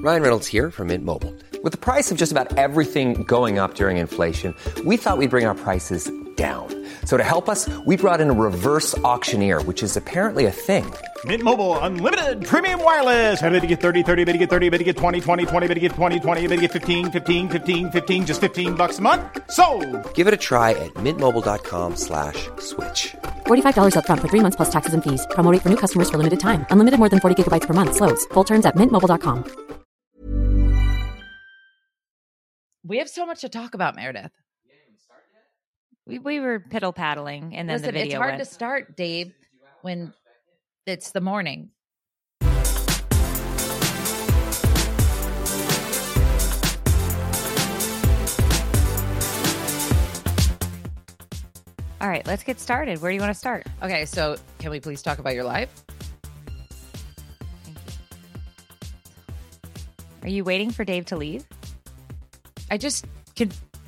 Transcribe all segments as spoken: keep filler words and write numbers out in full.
Ryan Reynolds here from Mint Mobile. With the price of just about everything going up during inflation, we thought we'd bring our prices down. So to help us, we brought in a reverse auctioneer, which is apparently a thing. Mint Mobile Unlimited Premium Wireless. How to get thirty, thirty, how to get thirty, how to get twenty, twenty, twenty, how to get twenty, twenty, how to get fifteen, fifteen, fifteen, fifteen, just fifteen bucks a month? Sold! Give it a try at mintmobile.com slash switch. forty-five dollars up front for three months plus taxes and fees. Promo rate for new customers for limited time. Unlimited more than forty gigabytes per month. Slows full terms at mint mobile dot com. We have so much to talk about, Meredith. We we were piddle paddling, and then Listen, the video it's hard went. to start, Dave, when it's the morning. All right, let's get started. Where do you want to start? Okay, so can we please talk about your life? Thank you. Are you waiting for Dave to leave? I just can.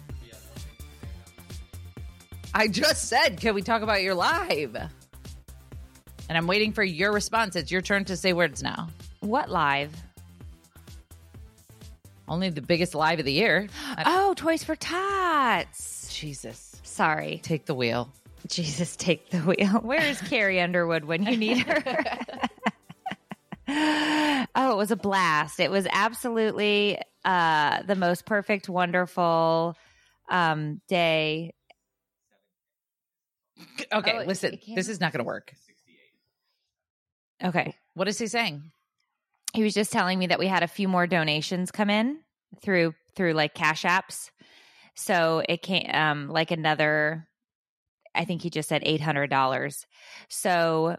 I just said, can we talk about your live? And I'm waiting for your response. It's your turn to say words now. What live? Only the biggest live of the year. I- Oh, Toys for Tots. Jesus. Sorry. Take the wheel. Jesus, take the wheel. Where is Carrie Underwood when you need her? Oh, it was a blast. It was absolutely uh, the most perfect, wonderful um, day. Okay, Oh, it- listen, it can't- this is not going to work. Okay. What is he saying? He was just telling me that we had a few more donations come in through through like Cash Apps. So it came um, like another, I think he just said eight hundred dollars. So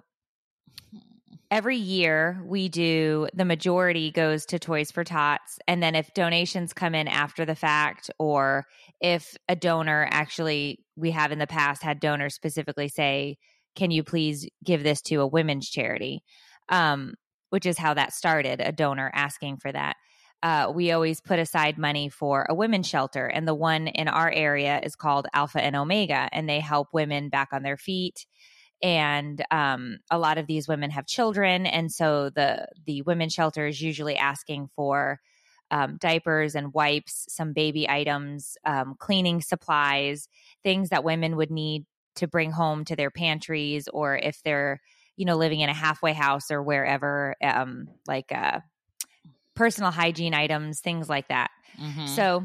every year we do, the majority goes to Toys for Tots. And then if donations come in after the fact, or if a donor actually, we have in the past had donors specifically say, can you please give this to a women's charity? Um, which is how that started, a donor asking for that. Uh, we always put aside money for a women's shelter. And the one in our area is called Alpha and Omega, and they help women back on their feet. And um, a lot of these women have children. And so the, the women's shelter is usually asking for um, diapers and wipes, some baby items, um, cleaning supplies, things that women would need to bring home to their pantries, or if they're, you know, living in a halfway house or wherever, um, like uh, personal hygiene items, things like that. Mm-hmm. So,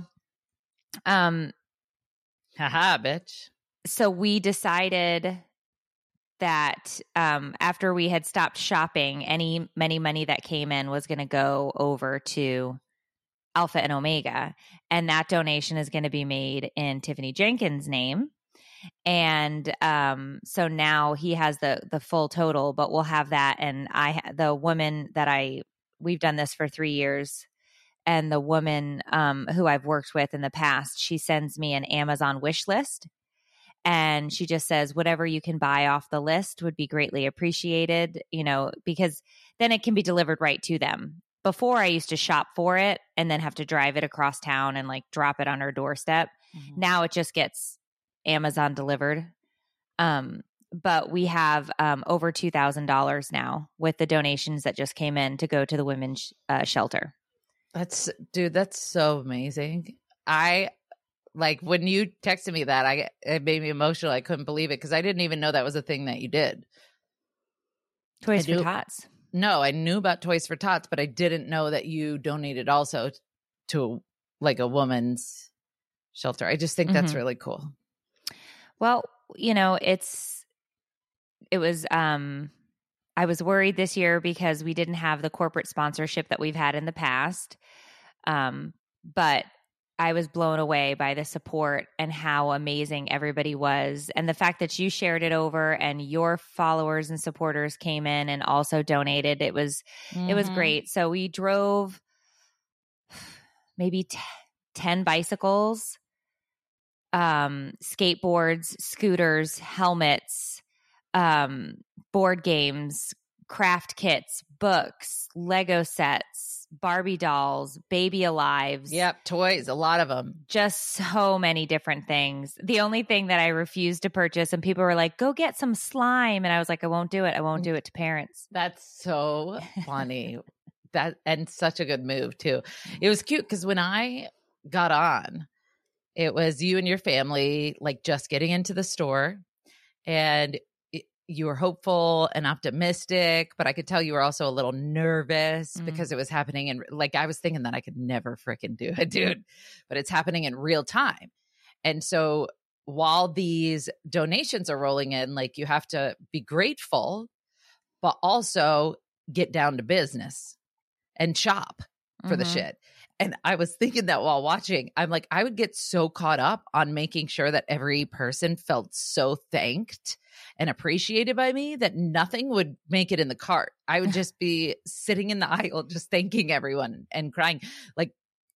um, haha, bitch. so we decided that um, after we had stopped shopping, any any money that came in was going to go over to Alpha and Omega, and that donation is going to be made in Tiffany Jenkins' name. And um, so now he has the the full total, but we'll have that. And I, the woman that I, we've done this for three years, and the woman um, who I've worked with in the past, she sends me an Amazon wish list, and she just says whatever you can buy off the list would be greatly appreciated. You know, because then it can be delivered right to them. Before I used to shop for it and then have to drive it across town and like drop it on her doorstep. Mm-hmm. Now it just gets Amazon delivered. Um, but we have um, over two thousand dollars now with the donations that just came in to go to the women's uh, shelter. That's, dude, that's so amazing. I, like, when you texted me that, I it made me emotional. I couldn't believe it because I didn't even know that was a thing that you did. Toys I for do- Tots. No, I knew about Toys for Tots, but I didn't know that you donated also to like a woman's shelter. I just think that's Mhm. really cool. Well, you know, it's, it was, um, I was worried this year because we didn't have the corporate sponsorship that we've had in the past. Um, but I was blown away by the support and how amazing everybody was. And the fact that you shared it over and your followers and supporters came in and also donated, it was, it was Mhm. great. So we drove maybe t- ten bicycles, um, skateboards, scooters, helmets, um, board games, craft kits, books, Lego sets, Barbie dolls, baby alives. Yep, toys, a lot of them. Just so many different things. The only thing that I refused to purchase, and people were like, go get some slime. And I was like, I won't do it. I won't do it to parents. That's so funny. that, and such a good move too. It was cute because when I got on, it was you and your family like just getting into the store, and it, you were hopeful and optimistic, but I could tell you were also a little nervous mm. because it was happening. And like, I was thinking that I could never freaking do it, dude, but it's happening in real time. And so while these donations are rolling in, like you have to be grateful, but also get down to business and shop for mm-hmm. the shit. And I was thinking that while watching, I'm like, I would get so caught up on making sure that every person felt so thanked and appreciated by me that nothing would make it in the cart. I would just be sitting in the aisle, just thanking everyone and crying. Like,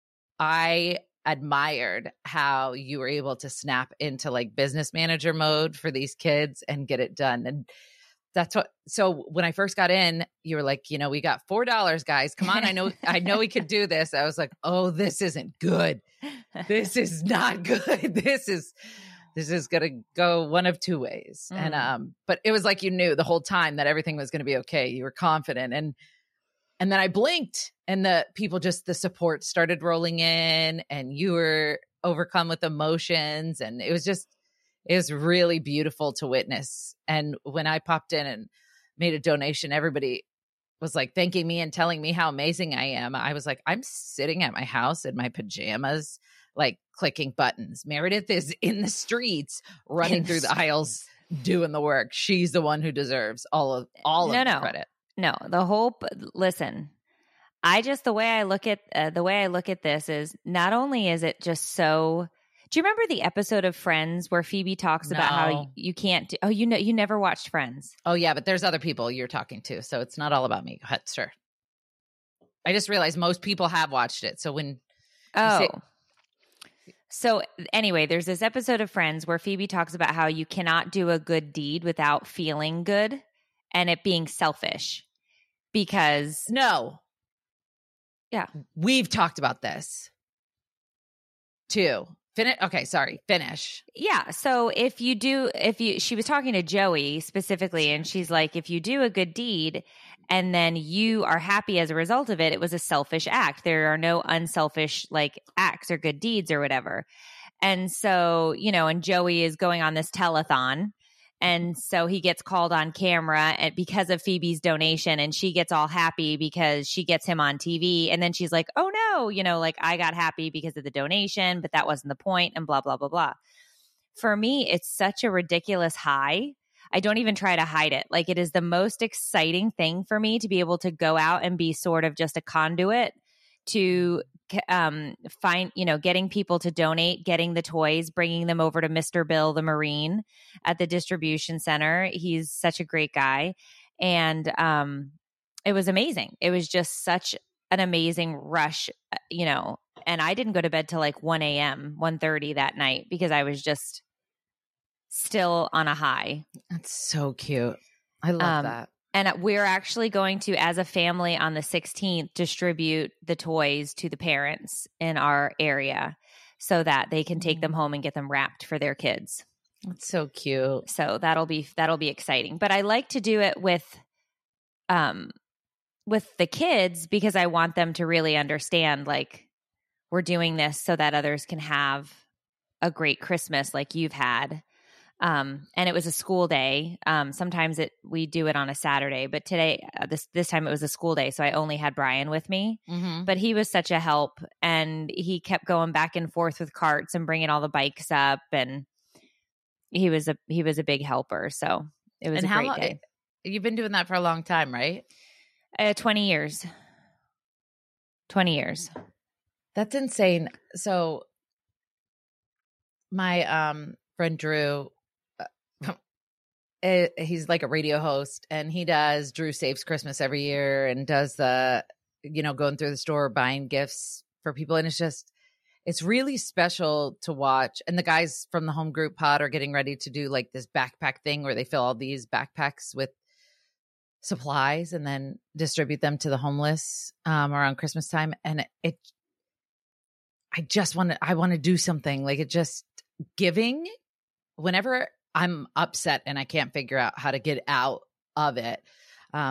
I admired how you were able to snap into like business manager mode for these kids and get it done. And that's what, so when I first got in, you were like, you know, we got four dollars, guys. Come on. I know, I know we could do this. I was like, oh, this isn't good. This is not good. This is, this is going to go one of two ways. Mm. And, um, but it was like, you knew the whole time that everything was going to be okay. You were confident. And, and then I blinked and the people just, the support started rolling in and you were overcome with emotions. And it was just, it was really beautiful to witness. And when I popped in and made a donation, everybody was like thanking me and telling me how amazing I am. I was like, I'm sitting at my house in my pajamas, like clicking buttons. Meredith is in the streets, running through the aisles, doing the work. She's the one who deserves all of all no, of the no. credit. No, the whole, listen, I just, the way I look at, uh, the way I look at this is not only is it just so, do you remember the episode of Friends where Phoebe talks no. about how you, you can't, do, oh, you know, you never watched Friends. Oh yeah. But there's other people you're talking to. So it's not all about me. Go ahead, sir. I just realized most people have watched it. So when, oh, say- so anyway, there's this episode of Friends where Phoebe talks about how you cannot do a good deed without feeling good and it being selfish. Because no, yeah, we've talked about this too. Finish. Okay, sorry. Finish. Yeah. So if you do, if you, she was talking to Joey specifically, and she's like, if you do a good deed and then you are happy as a result of it, it was a selfish act. There are no unselfish like acts or good deeds or whatever. And so, you know, and Joey is going on this telethon. And so he gets called on camera and because of Phoebe's donation, and she gets all happy because she gets him on T V. And then she's like, oh no, you know, like I got happy because of the donation, but that wasn't the point, and blah, blah, blah, blah. For me, it's such a ridiculous high. I don't even try to hide it. Like, it is the most exciting thing for me to be able to go out and be sort of just a conduit to um, find, you know, getting people to donate, getting the toys, bringing them over to Mister Bill, the Marine at the distribution center. He's such a great guy. And um, it was amazing. It was just such an amazing rush, you know, and I didn't go to bed till like one a.m., one thirty that night because I was just still on a high. That's so cute. I love um, that. And we're actually going to, as a family on the sixteenth, distribute the toys to the parents in our area so that they can take them home and get them wrapped for their kids. That's so cute. So that'll be, that'll be exciting. But I like to do it with, um, with the kids because I want them to really understand, like, we're doing this so that others can have a great Christmas like you've had. Um, and it was a school day. Um, sometimes it, we do it on a Saturday, but today, uh, this, this time it was a school day. So I only had Brian with me, mm-hmm. but he was such a help, and he kept going back and forth with carts and bringing all the bikes up. And he was a, he was a big helper. So it was and a how great long, day. You've been doing that for a long time, right? Uh, twenty years, twenty years. That's insane. So my, um, friend Drew, he's like a radio host, and he does Drew Saves Christmas every year and does the, you know, going through the store, buying gifts for people. And it's just, it's really special to watch. And the guys from the Home Group Pod are getting ready to do like this backpack thing where they fill all these backpacks with supplies and then distribute them to the homeless um, around Christmas time. And it, it I just want to, I want to do something like it. Just giving whenever I'm upset and I can't figure out how to get out of it. Um,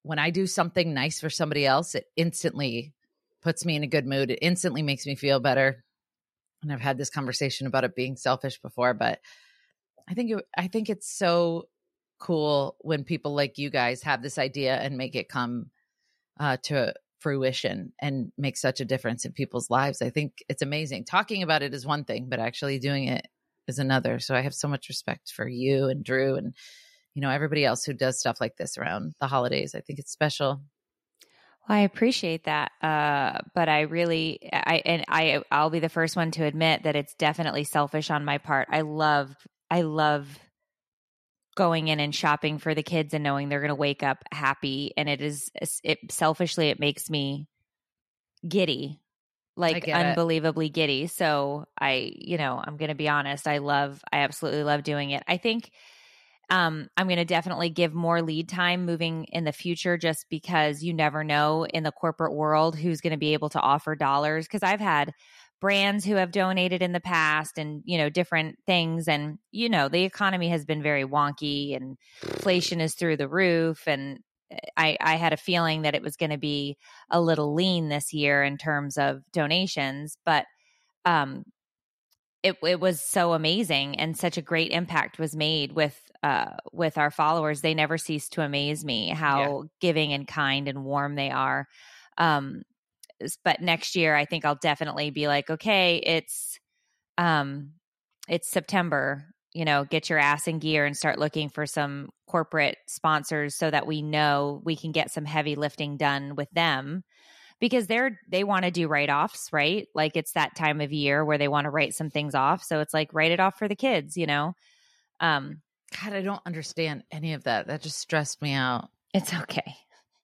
when I do something nice for somebody else, it instantly puts me in a good mood. It instantly makes me feel better. And I've had this conversation about it being selfish before, but I think it, I think it's so cool when people like you guys have this idea and make it come uh, to fruition and make such a difference in people's lives. I think it's amazing. Talking about it is one thing, but actually doing it is another. So I have so much respect for you and Drew and, you know, everybody else who does stuff like this around the holidays. I think it's special. Well, I appreciate that. Uh, but I really, I, and I, I'll be the first one to admit that it's definitely selfish on my part. I love, I love going in and shopping for the kids and knowing they're going to wake up happy. And it is, it selfishly, it makes me giddy, like unbelievably it. giddy. So I, you know, I'm going to be honest. I love, I absolutely love doing it. I think um, I'm going to definitely give more lead time moving in the future, just because you never know in the corporate world who's going to be able to offer dollars. Cause I've had brands who have donated in the past and, you know, different things. And, you know, the economy has been very wonky and inflation is through the roof. And I, I had a feeling that it was going to be a little lean this year in terms of donations, but um, it, it was so amazing and such a great impact was made with, uh, with our followers. They never cease to amaze me how yeah. giving and kind and warm they are. Um, But next year, I think I'll definitely be like, okay, it's, um, it's September, you know, get your ass in gear and start looking for some corporate sponsors so that we know we can get some heavy lifting done with them, because they're, they want to do write-offs, right? Like it's that time of year where they want to write some things off. So it's like, write it off for the kids, you know? Um, God, I don't understand any of that. That just stressed me out. It's okay.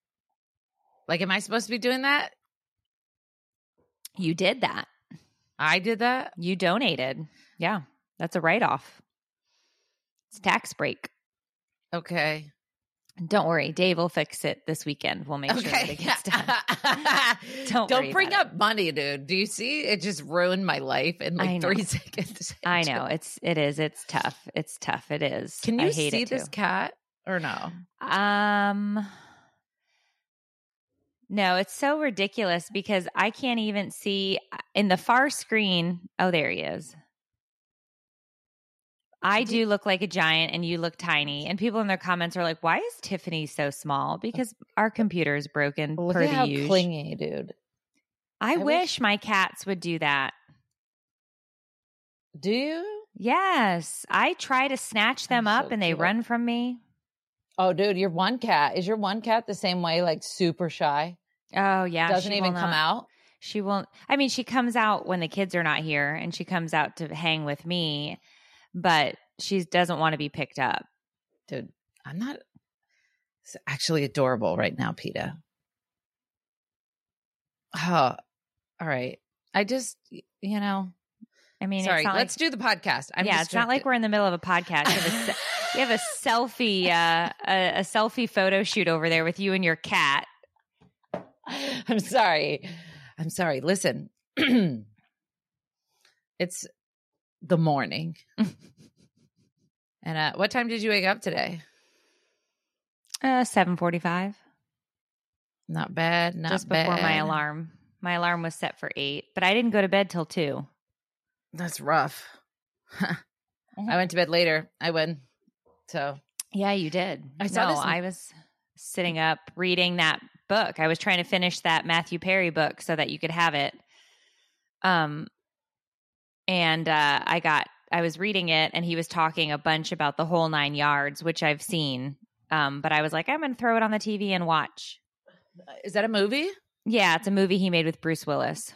Like, am I supposed to be doing that? You did that. I did that? You donated. Yeah. That's a write-off. It's a tax break. Okay. Don't worry. Dave will fix it this weekend. We'll make okay. sure that it gets done. Don't Don't bring up it. money, dude. Do you see? It just ruined my life in like three seconds. I know. It's, it is. It's tough. It's tough. It is. Can you I hate see it this too. cat or no? Um... No, it's so ridiculous because I can't even see in the far screen. Oh, there he is. I do look like a giant and you look tiny. And people in their comments are like, why is Tiffany so small? Because our computer is broken. Look per at how usual. clingy, dude. I, I wish, wish my cats would do that. Do you? Yes. I try to snatch them I'm up so and they cute. run from me. Oh, dude, your one cat. Is your one cat the same way, like super shy? Oh, yeah. Doesn't she even will come not. out? She won't. I mean, she comes out when the kids are not here and she comes out to hang with me, but she doesn't want to be picked up. Dude, I'm not. It's actually adorable right now, PETA. Oh, all right. I just, you know. I mean, sorry, it's not let's like, do the podcast. I'm yeah, distracted. It's not like we're in the middle of a podcast. You have a, you have a selfie, uh, a, a selfie photo shoot over there with you and your cat. I'm sorry. I'm sorry. Listen, it's the morning. And uh, what time did you wake up today? Uh, seven forty-five. Not bad. Not Just bad. before my alarm. My alarm was set for eight, but I didn't go to bed till two. That's rough. I went to bed later. I went. So yeah, you did. I saw no, this- I was sitting up reading that book. I was trying to finish that Matthew Perry book so that you could have it. Um, and uh, I got. I was reading it, and he was talking a bunch about the whole nine yards, which I've seen. Um, but I was like, I'm going to throw it on the T V and watch. Is that a movie? Yeah, it's a movie he made with Bruce Willis.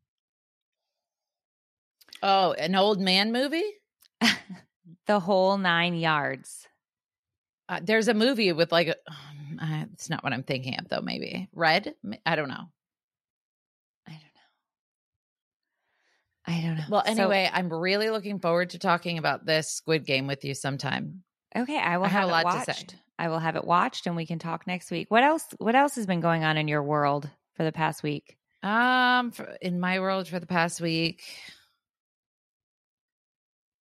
Oh, an old man movie? The whole nine yards. Uh, there's a movie with like, a, um, uh, it's not what I'm thinking of though. Maybe Red. I don't know. I don't know. I don't know. Well, So- anyway, I'm really looking forward to talking about this Squid Game with you sometime. Okay, I will I have have, a lot it to watched. say. I will have it watched, and we can talk next week. What else? What else has been going on in your world for the past week? Um, for, in my world for the past week,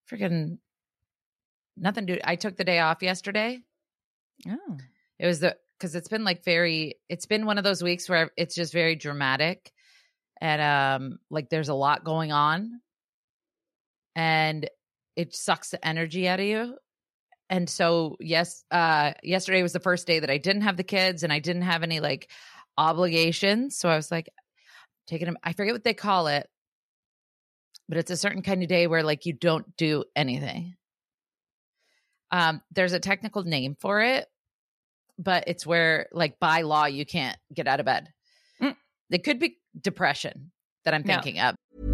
freaking nothing. Dude, I took the day off yesterday. Oh, It was the because it's been like very, it's been one of those weeks where it's just very dramatic and um, like there's a lot going on and it sucks the energy out of you. And so, yes, uh, yesterday was the first day that I didn't have the kids and I didn't have any like obligations. So I was like taking them, I forget what they call it, but it's a certain kind of day where like you don't do anything. Um, there's a technical name for it, but it's where like by law, you can't get out of bed. Mm. It could be depression that I'm thinking no. of.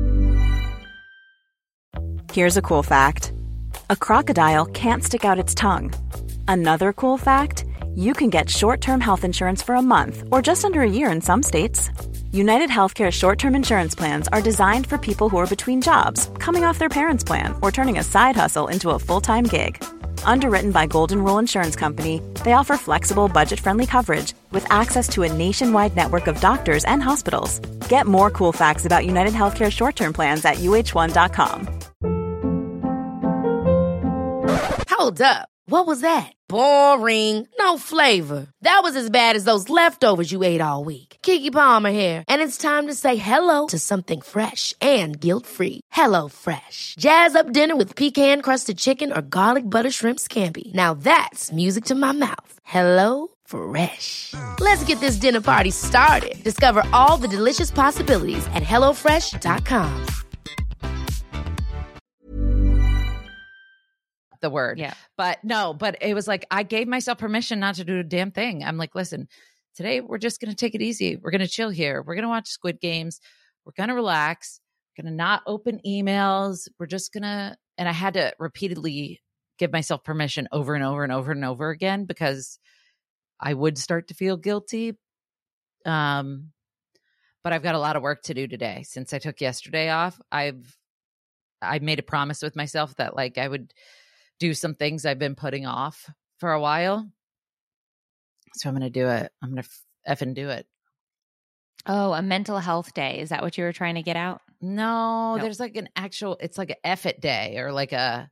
Here's a cool fact. A crocodile can't stick out its tongue. Another cool fact, you can get short-term health insurance for a month or just under a year in some states. United Healthcare short-term insurance plans are designed for people who are between jobs, coming off their parents' plan, or turning a side hustle into a full-time gig. Underwritten by Golden Rule Insurance Company, they offer flexible, budget-friendly coverage with access to a nationwide network of doctors and hospitals. Get more cool facts about United Healthcare short-term plans at U H one dot com. Hold up. What was that? Boring. No flavor. That was as bad as those leftovers you ate all week. Keke Palmer here. And it's time to say hello to something fresh and guilt-free. Hello Fresh. Jazz up dinner with pecan-crusted chicken or garlic butter shrimp scampi. Now that's music to my mouth. Hello Fresh. Let's get this dinner party started. Discover all the delicious possibilities at hello fresh dot com. The word. Yeah. But no, but it was like, I gave myself permission not to do a damn thing. I'm like, listen, today we're just going to take it easy. We're going to chill here. We're going to watch Squid Games. We're going to relax. We're going to not open emails. We're just going to, and I had to repeatedly give myself permission over and over and over and over again because I would start to feel guilty. Um, but I've got a lot of work to do today. Since I took yesterday off, I've, I made a promise with myself that like I would do some things I've been putting off for a while. So I'm going to do it. I'm going to f- effing do it. Oh, a mental health day. Is that what you were trying to get out? No, No. there's like an actual, it's like an F it day or like a,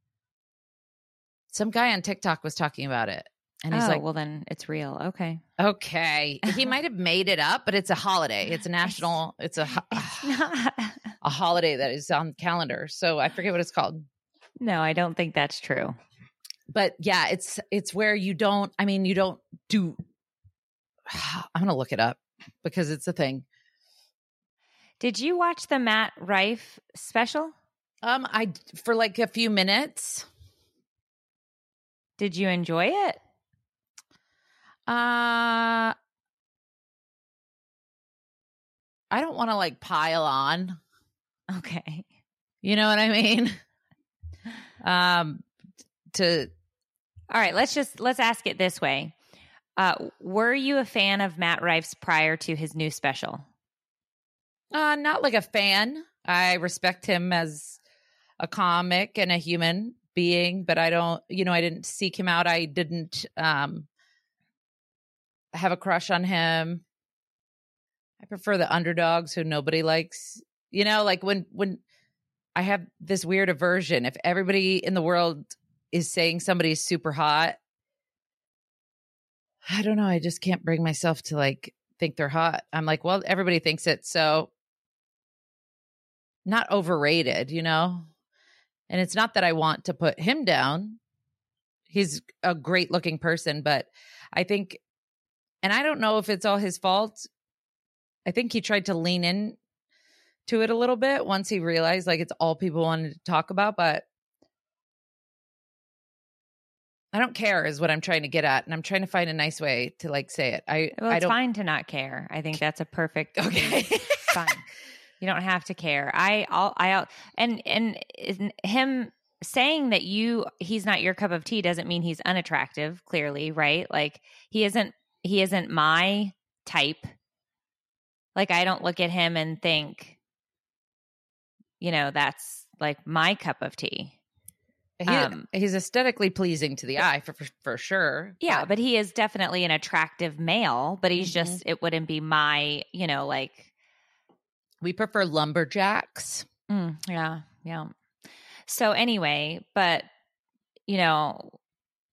some guy on TikTok was talking about it. And he's oh, like, well then it's real. Okay. okay. He might have made it up, but it's a holiday. It's a national, it's a, It's not. a holiday that is on the calendar. So I forget what it's called. No, I don't think that's true. But yeah, it's it's where you don't, I mean, you don't do, I'm going to look it up because it's a thing. Did you watch the Matt Rife special? Um, I, for like a few minutes. Did you enjoy it? Uh, I don't want to like pile on. Okay. You know what I mean? Um, to All right, let's just let's ask it this way. Uh, were you a fan of Matt Rife's prior to his new special? uh, not like a fan. I respect him as a comic and a human being, but I don't, you know, I didn't seek him out. I didn't um have a crush on him. I prefer the underdogs who nobody likes. You know, like when when I have this weird aversion. If everybody in the world is saying somebody's super hot, I don't know. I just can't bring myself to like think they're hot. I'm like, well, everybody thinks it. So not overrated, you know? And it's not that I want to put him down. He's a great looking person, but I think, and I don't know if it's all his fault. I think he tried to lean in to it a little bit once he realized like it's all people wanted to talk about, but I don't care is what I'm trying to get at. And I'm trying to find a nice way to like say it. I, Well, I it's don't, fine to not care. I think that's a perfect. okay. It's fine. You don't have to care. I, I'll, I, and, and and him saying that you, he's not your cup of tea doesn't mean he's unattractive. Clearly, right? Like he isn't, he isn't my type. Like I don't look at him and think, you know, that's like my cup of tea. He, Um, he's aesthetically pleasing to the eye for for, for sure. Yeah, but he is definitely an attractive male, but he's Mhm. just, it wouldn't be my, you know, like, We prefer lumberjacks. mm, yeah, yeah. So anyway, but, you know,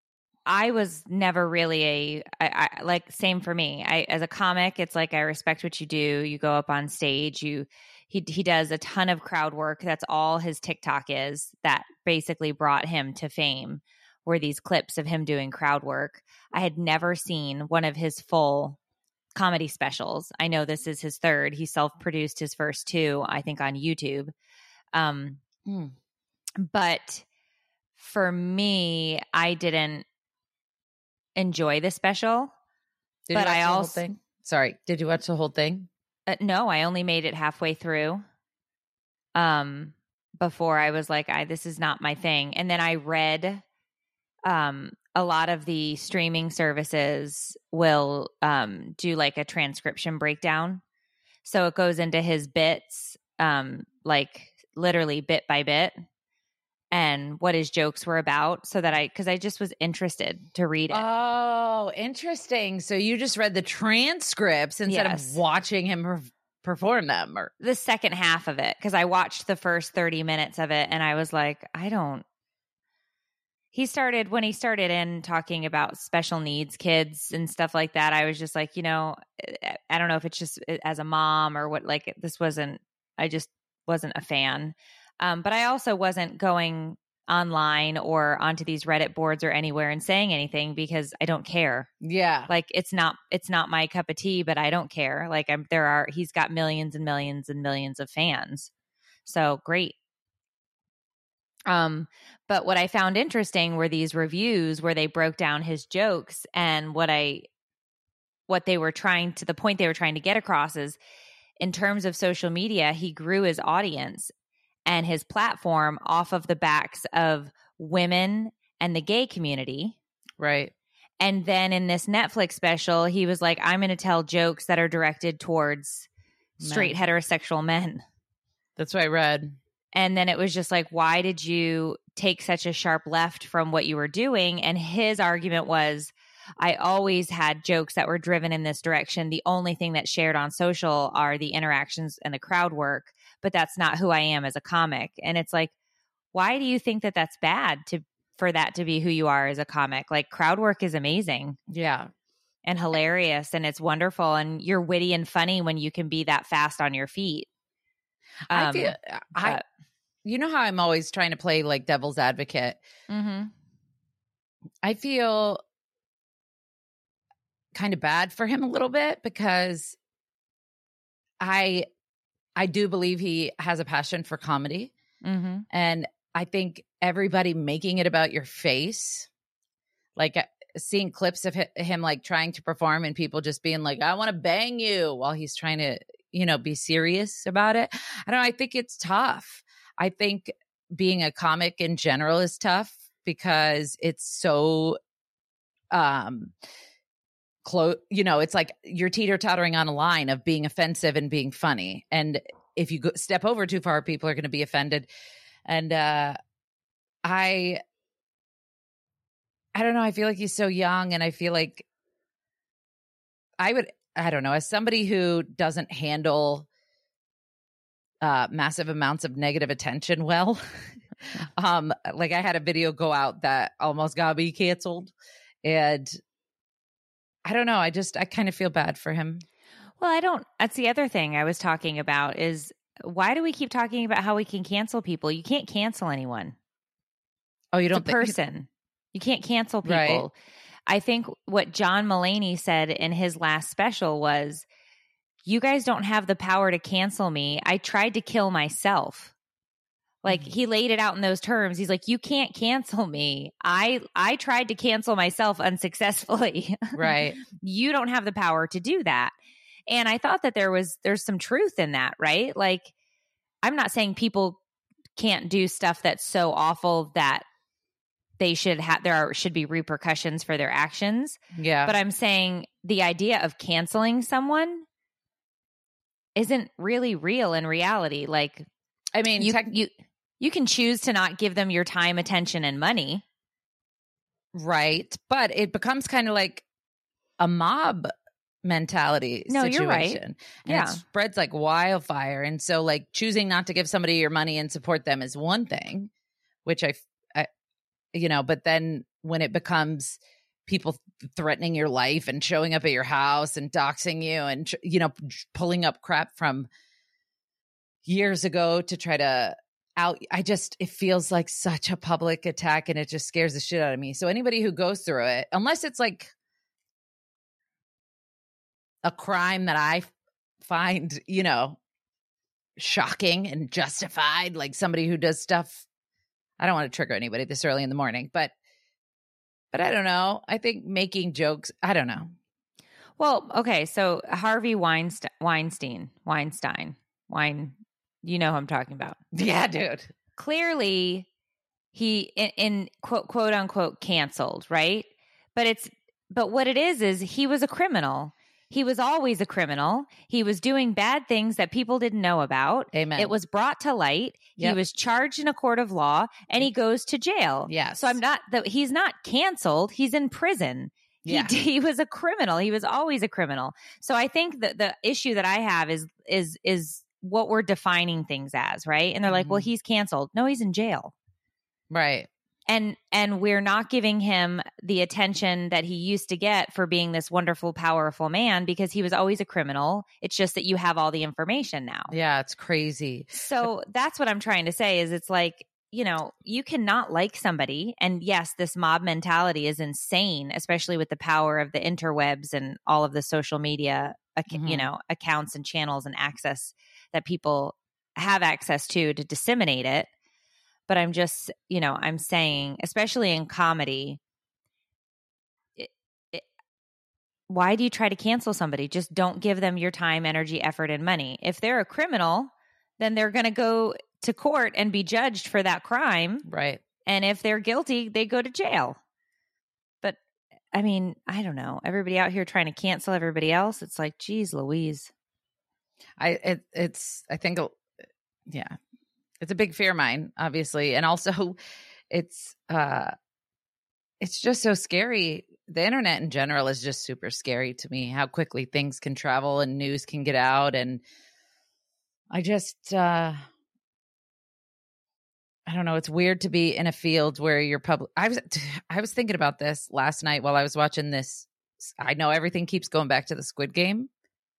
I was never really a I, I like same for me. I as a comic, it's like I respect what you do. You go up on stage, you he he does a ton of crowd work. That's all his TikTok is. That basically brought him to fame. Were these clips of him doing crowd work. I had never seen one of his full comedy specials. I know this is his third. He self-produced his first two, I think, on YouTube. Um, Hmm. But for me, I didn't enjoy the special. Did but you watch I the whole also thing? Sorry, did you watch the whole thing? uh, no, I only made it halfway through. Um, before I was like, I this is not my thing, and then I read. Um, a lot of the streaming services will um do like a transcription breakdown, so it goes into his bits, um, like literally bit by bit, and what his jokes were about, so that I because I just was interested to read it. Oh, interesting. So you just read the transcripts instead Yes. of watching him per- perform them, or The second half of it, because I watched the first thirty minutes of it, and I was like, I don't. He started when he started in talking about special needs kids and stuff like that. I was just like, you know, I don't know if it's just as a mom or what. Like this wasn't. I just wasn't a fan. Um, but I also wasn't going online or onto these Reddit boards or anywhere and saying anything because I don't care. yeah, Like it's not it's not my cup of tea, but I don't care. Like I'm there are he's got millions and millions and millions of fans. So great. Um, but what I found interesting were these reviews where they broke down his jokes, and what I what they were trying to the point they were trying to get across is in terms of social media, he grew his audience and his platform off of the backs of women and the gay community. right. And then in this Netflix special, he was like, I'm going to tell jokes that are directed towards straight Men. heterosexual men. That's what I read. And then it was just like, why did you take such a sharp left from what you were doing? And his argument was, I always had jokes that were driven in this direction. The only thing that's shared on social are the interactions and the crowd work, but that's not who I am as a comic. And it's like, why do you think that that's bad to for that to be who you are as a comic? Like crowd work is amazing Yeah. and hilarious, and it's wonderful, and you're witty and funny when you can be that fast on your feet. I Um, feel I but- you know how I'm always trying to play like devil's advocate. Mhm. I feel kind of bad for him a little bit because I I do believe he has a passion for comedy, Mhm. and I think everybody making it about your face, like uh, seeing clips of hi- him like trying to perform and people just being like, I want to bang you while he's trying to, you know, be serious about it. I don't know. I think it's tough. I think being a comic in general is tough because it's so, um, close, you know, it's like you're teeter-tottering on a line of being offensive and being funny. And if you go, step over too far, people are going to be offended. And, uh, I, I don't know. I feel like he's so young, and I feel like I would, I don't know, as somebody who doesn't handle uh, massive amounts of negative attention well, um, like I had a video go out that almost got me canceled, and I don't know. I just, I kind of feel bad for him. Well, I don't. That's the other thing I was talking about is why do we keep talking about how we can cancel people? You can't cancel anyone. Oh, you It's a don't think person. You can't cancel people. Right. I think what John Mulaney said in his last special was, you guys don't have the power to cancel me. I tried to kill myself. Like he laid it out in those terms. He's like, you can't cancel me. I I tried to cancel myself unsuccessfully. right? You don't have the power to do that. And I thought that there was there's some truth in that, right? Like I'm not saying people can't do stuff that's so awful that they should have there are, should be repercussions for their actions. Yeah, But I'm saying the idea of canceling someone isn't really real in reality. Like I mean, you tech- you you can choose to not give them your time, attention, and money. right, but it becomes kind of like a mob mentality No, situation. you're right. And Yeah. it spreads like wildfire. And so like choosing not to give somebody your money and support them is one thing, which I, I you know, but then when it becomes people th- threatening your life and showing up at your house and doxing you and, you know, pulling up crap from years ago to try to out. I just, it feels like such a public attack and it just scares the shit out of me. So anybody who goes through it, unless it's like a crime that I find, you know, shocking and justified, like somebody who does stuff, I don't want to trigger anybody this early in the morning, but But I don't know. I think making jokes, I don't know. Well, okay. So Harvey Weinstein, Weinstein, Weinstein, Wein, you know who I'm talking about. Yeah, dude. Clearly, he in, in quote quote unquote canceled, right? But it's but what it is is he was a criminal. He was always a criminal. He was doing bad things that people didn't know about. Amen. It was brought to light. Yep. He was charged in a court of law, and he goes to jail. Yes. So I'm not. The, he's not canceled. He's in prison. Yeah. He, he was a criminal. He was always a criminal. So I think that the issue that I have is is is what we're defining things as, right? And they're like, Mhm. well, he's canceled. No, he's in jail. Right. And and we're not giving him the attention that he used to get for being this wonderful, powerful man because he was always a criminal. It's just that you have all the information now. Yeah, it's crazy. So that's what I'm trying to say is it's like, you know, you cannot like somebody. And yes, this mob mentality is insane, especially with the power of the interwebs and all of the social media, ac- Mhm. you know, accounts and channels and access that people have access to to disseminate it. But I'm just, you know, I'm saying, especially in comedy, it, it, why do you try to cancel somebody? Just don't give them your time, energy, effort, and money. If they're a criminal, then they're going to go to court and be judged for that crime. Right. And if they're guilty, they go to jail. But I mean, I don't know. Everybody out here trying to cancel everybody else. It's like, geez, Louise. I it, it's I think yeah. It's a big fear of mine, obviously. And also it's uh it's just so scary. The internet in general is just super scary to me, how quickly things can travel and news can get out. And I just uh I don't know. It's weird to be in a field where you're public. I was I was thinking about this last night while I was watching this. I know everything keeps going back to the Squid Game,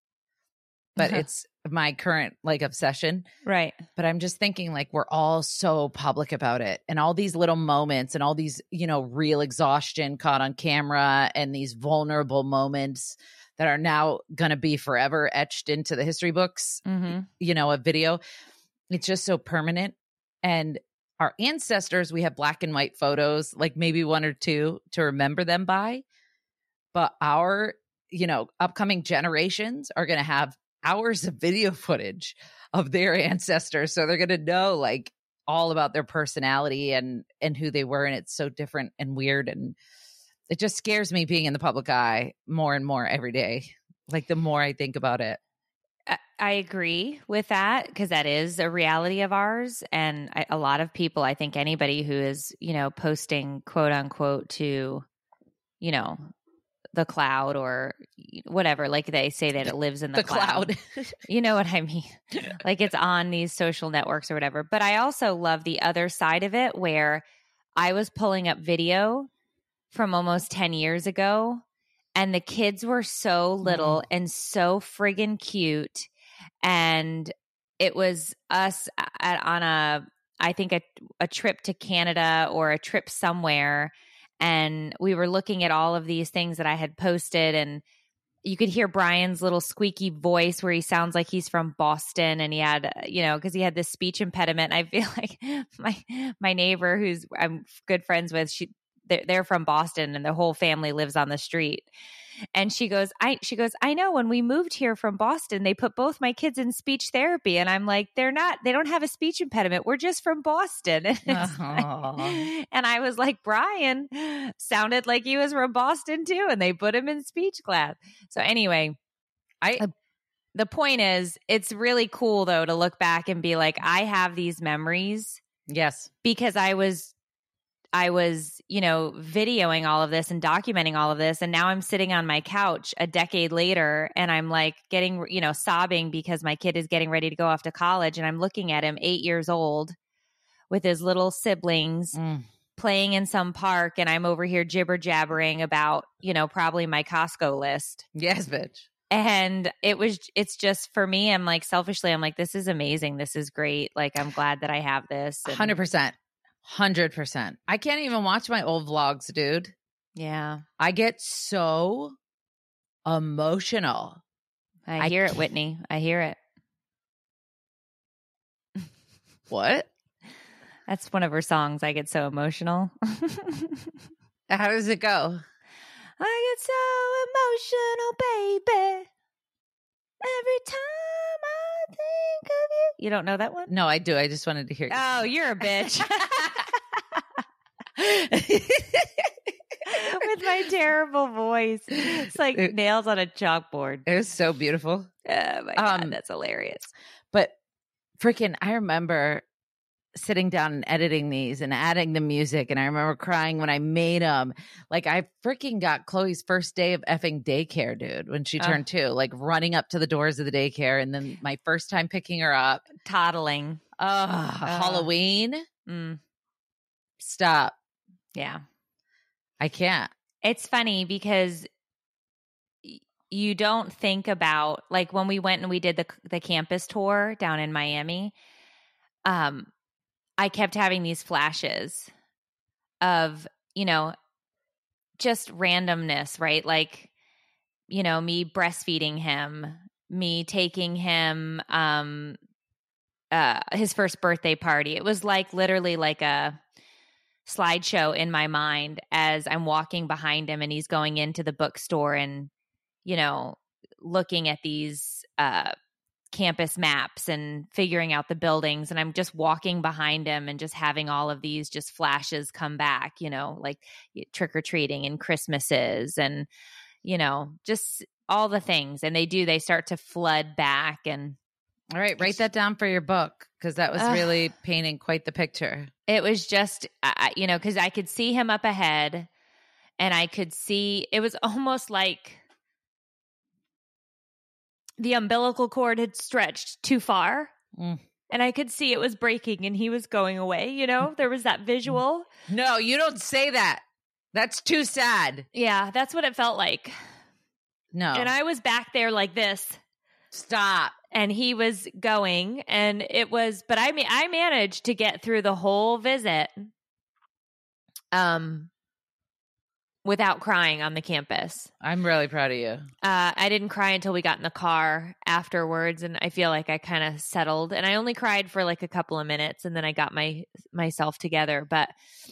but Uh-huh. it's my current like obsession. Right. But I'm just thinking like we're all so public about it and all these little moments and all these, you know, real exhaustion caught on camera and these vulnerable moments that are now going to be forever etched into the history books, Mm-hmm. you know, a video. It's just so permanent. And our ancestors, we have black and white photos, like maybe one or two to remember them by. But our, you know, upcoming generations are going to have hours of video footage of their ancestors. So they're going to know like all about their personality and, and who they were. And it's so different and weird. And it just scares me being in the public eye more and more every day. Like the more I think about it. I- I agree with that because that is a reality of ours. And I, a lot of people, I think anybody who is, you know, posting quote unquote to, you know, the cloud or whatever, like they say that it lives in the, The cloud. You know what I mean? Like it's on these social networks or whatever. But I also love the other side of it where I was pulling up video from almost ten years ago and the kids were so little and so friggin' cute. And it was us at, on a, I think a, a trip to Canada or a trip somewhere. And we were looking at all of these things that I had posted and you could hear Brian's little squeaky voice where he sounds like he's from Boston and he had, you know, because he had this speech impediment. I feel like my my neighbor who's I'm good friends with, she they're, they're from Boston and the whole family lives on the street. And she goes, I she goes, I know when we moved here from Boston, they put both my kids in speech therapy. And I'm like, they're not, they don't have a speech impediment. We're just from Boston. And, it's Aw. like, and I was like, Brian sounded like he was from Boston too. And they put him in speech class. So anyway, I the point is, it's really cool though to look back and be like, I have these memories yes. because I was I was, you know, videoing all of this and documenting all of this. And now I'm sitting on my couch a decade later and I'm like getting, you know, sobbing because my kid is getting ready to go off to college. And I'm looking at him eight years old with his little siblings Mm. playing in some park and I'm over here jibber jabbering about, you know, probably my Costco list. Yes, bitch. And it was, it's just for me, I'm like, selfishly, I'm like, this is amazing. This is great. Like, I'm glad that I have this. And one hundred percent. one hundred percent. I can't even watch my old vlogs, dude. yeah, I get so emotional. I I hear it, can't- Whitney. I hear it. What? That's one of her songs. I get so emotional. How does it go? I get so emotional, baby. Every time I think of you. You don't know that one? No, I do. I just wanted to hear you. Oh, you're a bitch. With my terrible voice. It's like It- nails on a chalkboard. It was so beautiful. Oh my God, Um, that's hilarious. But freaking, I remember sitting down and editing these and adding the music. And I remember crying when I made them. Like, I freaking got Chloe's first day of effing daycare, dude, when she Oh. turned two, like running up to the doors of the daycare. And then my first time picking her up. Toddling. Oh, Halloween. Mm, Stop. yeah. I can't. It's funny because y- you don't think about, like, when we went and we did the the campus tour down in Miami, um I kept having these flashes of, you know, just randomness, right? Like, you know, me breastfeeding him, me taking him um uh his first birthday party. It was like literally like a slideshow in my mind as I'm walking behind him and he's going into the bookstore and, you know, looking at these uh, campus maps and figuring out the buildings. And I'm just walking behind him and just having all of these just flashes come back, you know, like trick-or-treating and Christmases and, you know, just all the things. And they do, they start to flood back. And All right. Write that down for your book because that was Ugh. really painting quite the picture. it was just, I- you know, because I could see him up ahead and I could see, it was almost like the umbilical cord had stretched too far. Mm. And I could see it was breaking and he was going away, you know? There was that visual. No, you don't say that. That's too sad. Yeah, that's what it felt like. No. And I was back there like this. Stop. And he was going and it was, but I mean, I managed to get through the whole visit um, without crying on the campus. I'm really proud of you. Uh, I didn't cry until we got in the car afterwards, and I feel like I kind of settled. And I only cried for like a couple of minutes, and then I got my myself together. But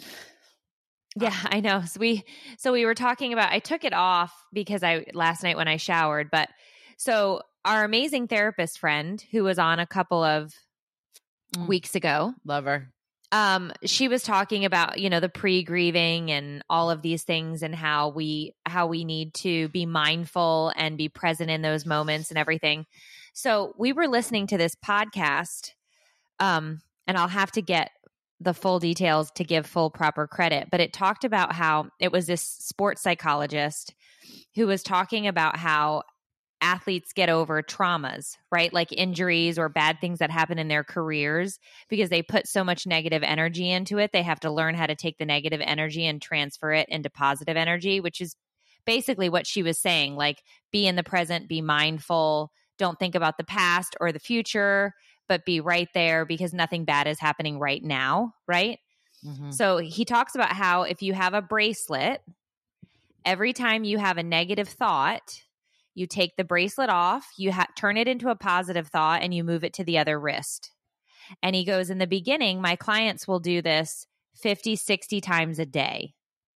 yeah, I know. So we so we were talking about. I took it off because I last night when I showered. But so our amazing therapist friend who was on a couple of Mm. weeks ago, Love her. um, she was talking about, you know, the pre-grieving and all of these things and how we how we need to be mindful and be present in those moments and everything. So we were listening to this podcast, um, and I'll have to get the full details to give full proper credit, but it talked about how it was this sports psychologist who was talking about how athletes get over traumas, right? Like injuries or bad things that happen in their careers because they put so much negative energy into it. They have to learn how to take the negative energy and transfer it into positive energy, which is basically what she was saying. Like, be in the present, be mindful, don't think about the past or the future, but be right there because nothing bad is happening right now, right? Mhm. So he talks about how if you have a bracelet, every time you have a negative thought, you take the bracelet off, you ha- turn it into a positive thought, and you move it to the other wrist. And he goes, in the beginning, my clients will do this fifty, sixty times a day.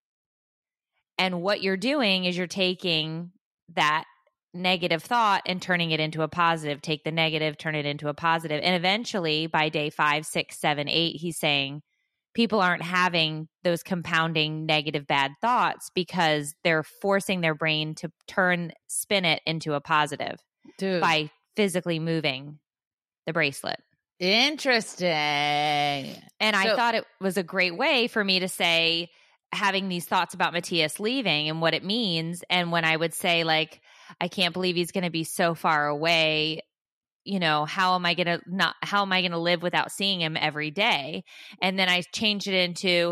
And what you're doing is you're taking that negative thought and turning it into a positive. Take the negative, turn it into a positive. And eventually, by day five, six, seven, eight, he's saying people aren't having those compounding negative bad thoughts because they're forcing their brain to turn, spin it into a positive Dude. by physically moving the bracelet. Interesting. And I So- thought it was a great way for me to say, having these thoughts about Matthias leaving and what it means. And when I would say, like, I can't believe he's going to be so far away, you know, how am I going to not, how am I going to live without seeing him every day? And then I changed it into,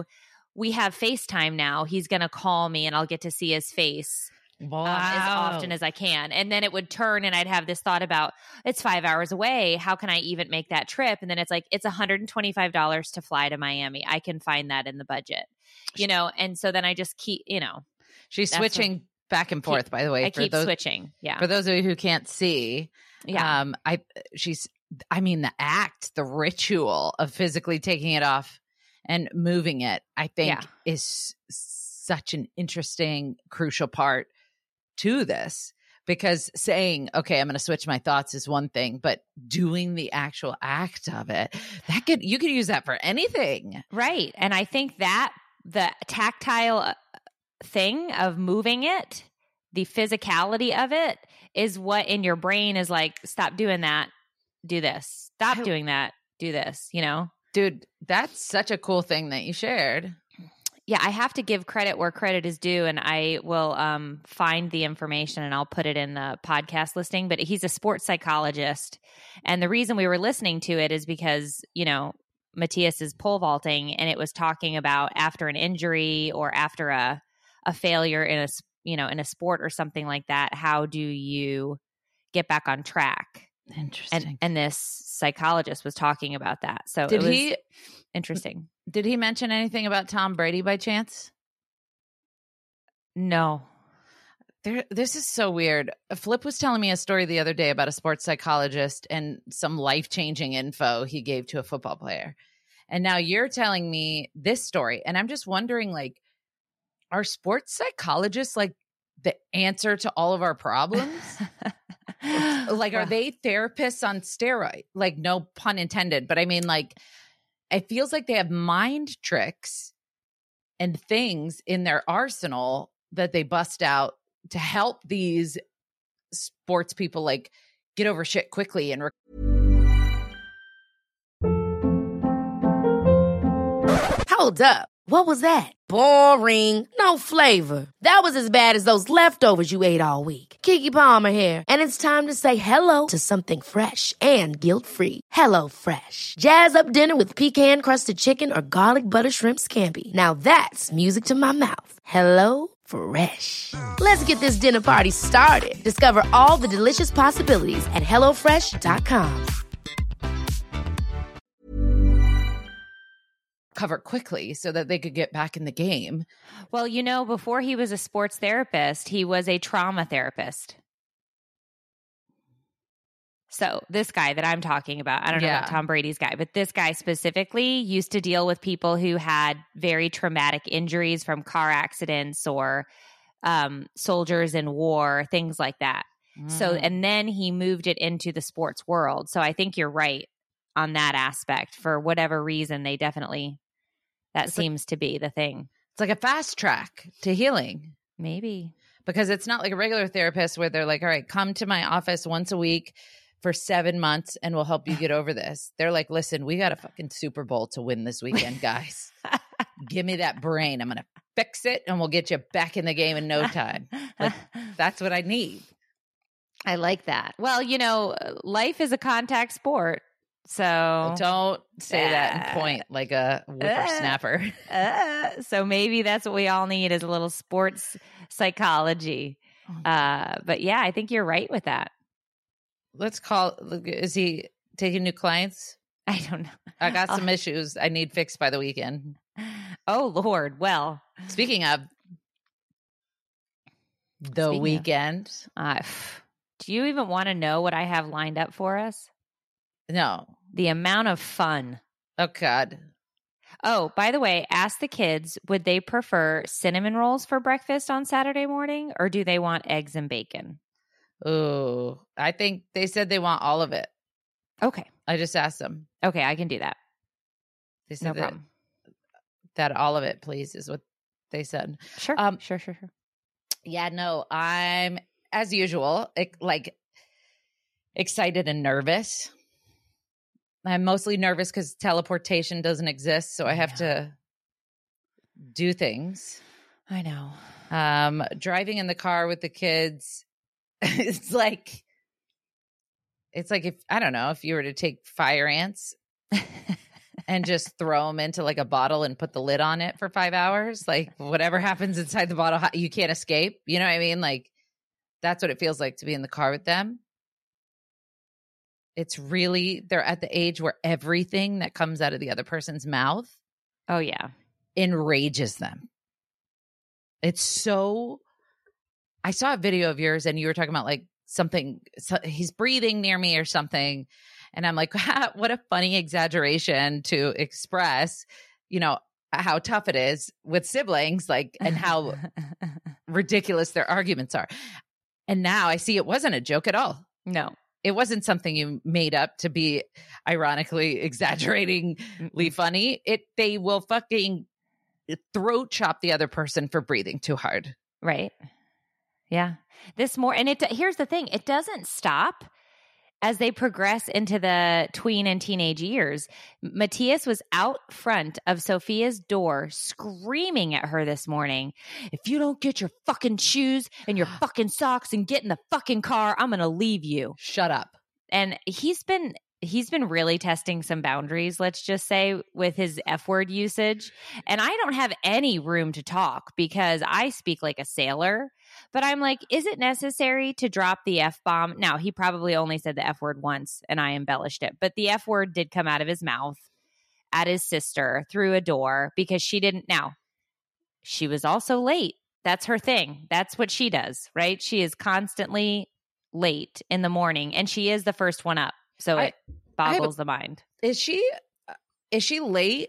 we have FaceTime now. He's going to call me and I'll get to see his face Wow. um, as often as I can. And then it would turn and I'd have this thought about, it's five hours away. How can I even make that trip? And then it's like, it's one hundred twenty-five dollars to fly to Miami. I can find that in the budget, you know? And so then I just keep, you know. She's switching what, back and forth, keep, by the way. I for keep those, switching. Yeah. For those of you who can't see, yeah. um, I, she's, I mean, the act, the ritual of physically taking it off and moving it, I think yeah. is such an interesting, crucial part to this, because saying, okay, I'm going to switch my thoughts is one thing, but doing the actual act of it, that could, you could use that for anything. Right. And I think that the tactile thing of moving it, the physicality of it is what in your brain is like, stop doing that, do this, stop I, doing that, do this, you know? Dude, that's such a cool thing that you shared. Yeah, I have to give credit where credit is due, and I will um, find the information and I'll put it in the podcast listing. But he's a sports psychologist, and the reason we were listening to it is because, you know, Matthias is pole vaulting, and it was talking about after an injury or after a a failure in a you know in a sport or something like that. How do you get back on track? Interesting. And, and this psychologist was talking about that. So did it was he interesting? Did he mention anything about Tom Brady by chance? No. There, this is so weird. Flip was telling me a story the other day about a sports psychologist and some life-changing info he gave to a football player. And now you're telling me this story. And I'm just wondering, like, are sports psychologists like the answer to all of our problems? Like, are they therapists on steroids? Like, no pun intended, but I mean, like, it feels like they have mind tricks and things in their arsenal that they bust out to help these sports people, like, get over shit quickly. And rec- Hold up. What was that? Boring. No flavor. That was as bad as those leftovers you ate all week. Keke Palmer here. And it's time to say hello to something fresh and guilt-free. Hello Fresh. Jazz up dinner with pecan-crusted chicken or garlic butter shrimp scampi. Now that's music to my mouth. Hello Fresh. Let's get this dinner party started. Discover all the delicious possibilities at hello fresh dot com. cover quickly so that they could get back in the game. Well, you know, before he was a sports therapist, he was a trauma therapist. So this guy that I'm talking about, I don't know Yeah. about Tom Brady's guy, but this guy specifically used to deal with people who had very traumatic injuries from car accidents or um, soldiers in war, things like that. Mm. So, and then he moved it into the sports world. So I think you're right on that aspect. For whatever reason, they definitely, that It's seems to be the thing. It's like a fast track to healing. Maybe. Because it's not like a regular therapist where they're like, all right, come to my office once a week for seven months and we'll help you get over this. They're like, listen, we got a fucking Super Bowl to win this weekend, guys. Give me that brain. I'm going to fix it and we'll get you back in the game in no time. Like, that's what I need. I like that. Well, you know, life is a contact sport. So Don't say that and point like a whippersnapper. Uh, so maybe that's what we all need is a little sports psychology. Uh, but yeah, I think you're right with that. Let's call, is he taking new clients? I don't know. I got some I'll- issues I need fixed by the weekend. Oh, Lord. Well, Speaking of the Speaking of- weekend, uh, pff, do you even want to know what I have lined up for us? no. The amount of fun. Oh, God. Oh, by the way, ask the kids, would they prefer cinnamon rolls for breakfast on Saturday morning or do they want eggs and bacon? Ooh, I think they said they want all of it. Okay. I just asked them. Okay, I can do that. They said No that, problem. that all of it, please, is what they said. Sure. Um, sure, sure, sure. Yeah, no, I'm, as usual, ex- like excited and nervous. I'm mostly nervous because teleportation doesn't exist, so I have to do things. I know. Um, driving in the car with the kids, it's like, it's like if, I don't know, if you were to take fire ants and just throw them into like a bottle and put the lid on it for five hours. Like whatever happens inside the bottle, you can't escape. You know what I mean? Like that's what it feels like to be in the car with them. It's really, they're at the age where everything that comes out of the other person's mouth. Oh, yeah. Enrages them. It's so, I saw a video of yours and you were talking about like something, so he's breathing near me or something. And I'm like, what a funny exaggeration to express, you know, how tough it is with siblings, like, and how ridiculous their arguments are. And now I see it wasn't a joke at all. No. It wasn't something you made up to be ironically exaggeratingly funny. It they will fucking throat chop the other person for breathing too hard. Right. Yeah. This more, and it here's the thing, it doesn't stop as they progress into the tween and teenage years. Matthias was out front of Sophia's door screaming at her this morning, if you don't get your fucking shoes and your fucking socks and get in the fucking car, I'm going to leave you. Shut up. And he's been he's been really testing some boundaries, let's just say, with his F word usage. And I don't have any room to talk because I speak like a sailor. But I'm like, is it necessary to drop the F-bomb? Now, he probably only said the F word once and I embellished it. But the F word did come out of his mouth at his sister through a door because she didn't. Now, she was also late. That's her thing. That's what she does, right? She is constantly late in the morning and she is the first one up. So I, it boggles the mind. Is she, is she late?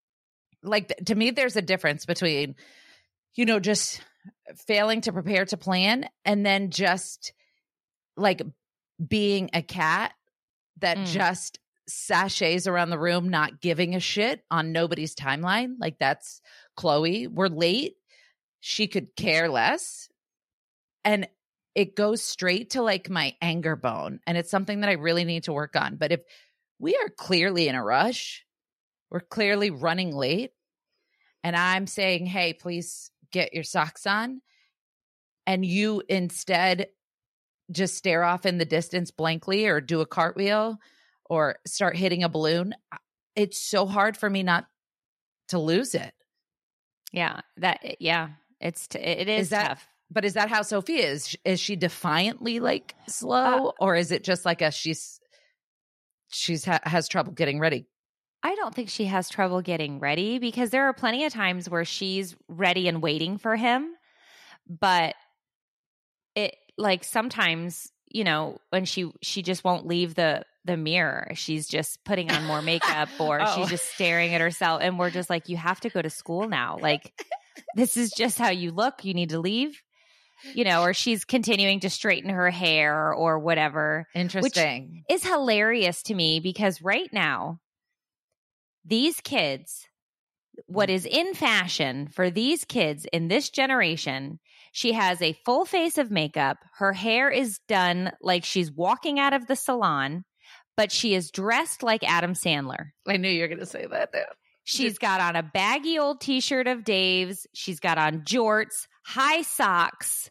Like, to me, there's a difference between, you know, just failing to prepare to plan and then just like being a cat that mm. just sachets around the room, not giving a shit on nobody's timeline. Like that's Chloe. We're late. She could care less. And it goes straight to like my anger bone. And it's something that I really need to work on. But if we are clearly in a rush, we're clearly running late, and I'm saying, hey, please get your socks on, and you instead just stare off in the distance blankly or do a cartwheel or start hitting a balloon, it's so hard for me not to lose it. Yeah, that yeah, it's t- it is, is that, tough. But is that how Sophia is? Is she defiantly like slow, uh, or is it just like a she's she's ha- has trouble getting ready? I don't think she has trouble getting ready because there are plenty of times where she's ready and waiting for him. But it like sometimes, you know, when she she just won't leave the the mirror. She's just putting on more makeup or oh. she's just staring at herself. And we're just like, you have to go to school now. Like, this is just how you look. You need to leave. You know, or she's continuing to straighten her hair or whatever. Interesting. Which is hilarious to me because right now, these kids, what is in fashion for these kids in this generation, she has a full face of makeup. Her hair is done like she's walking out of the salon, but she is dressed like Adam Sandler. I knew you were going to say that, though. She's got on a baggy old t-shirt of Dave's. She's got on jorts, high socks,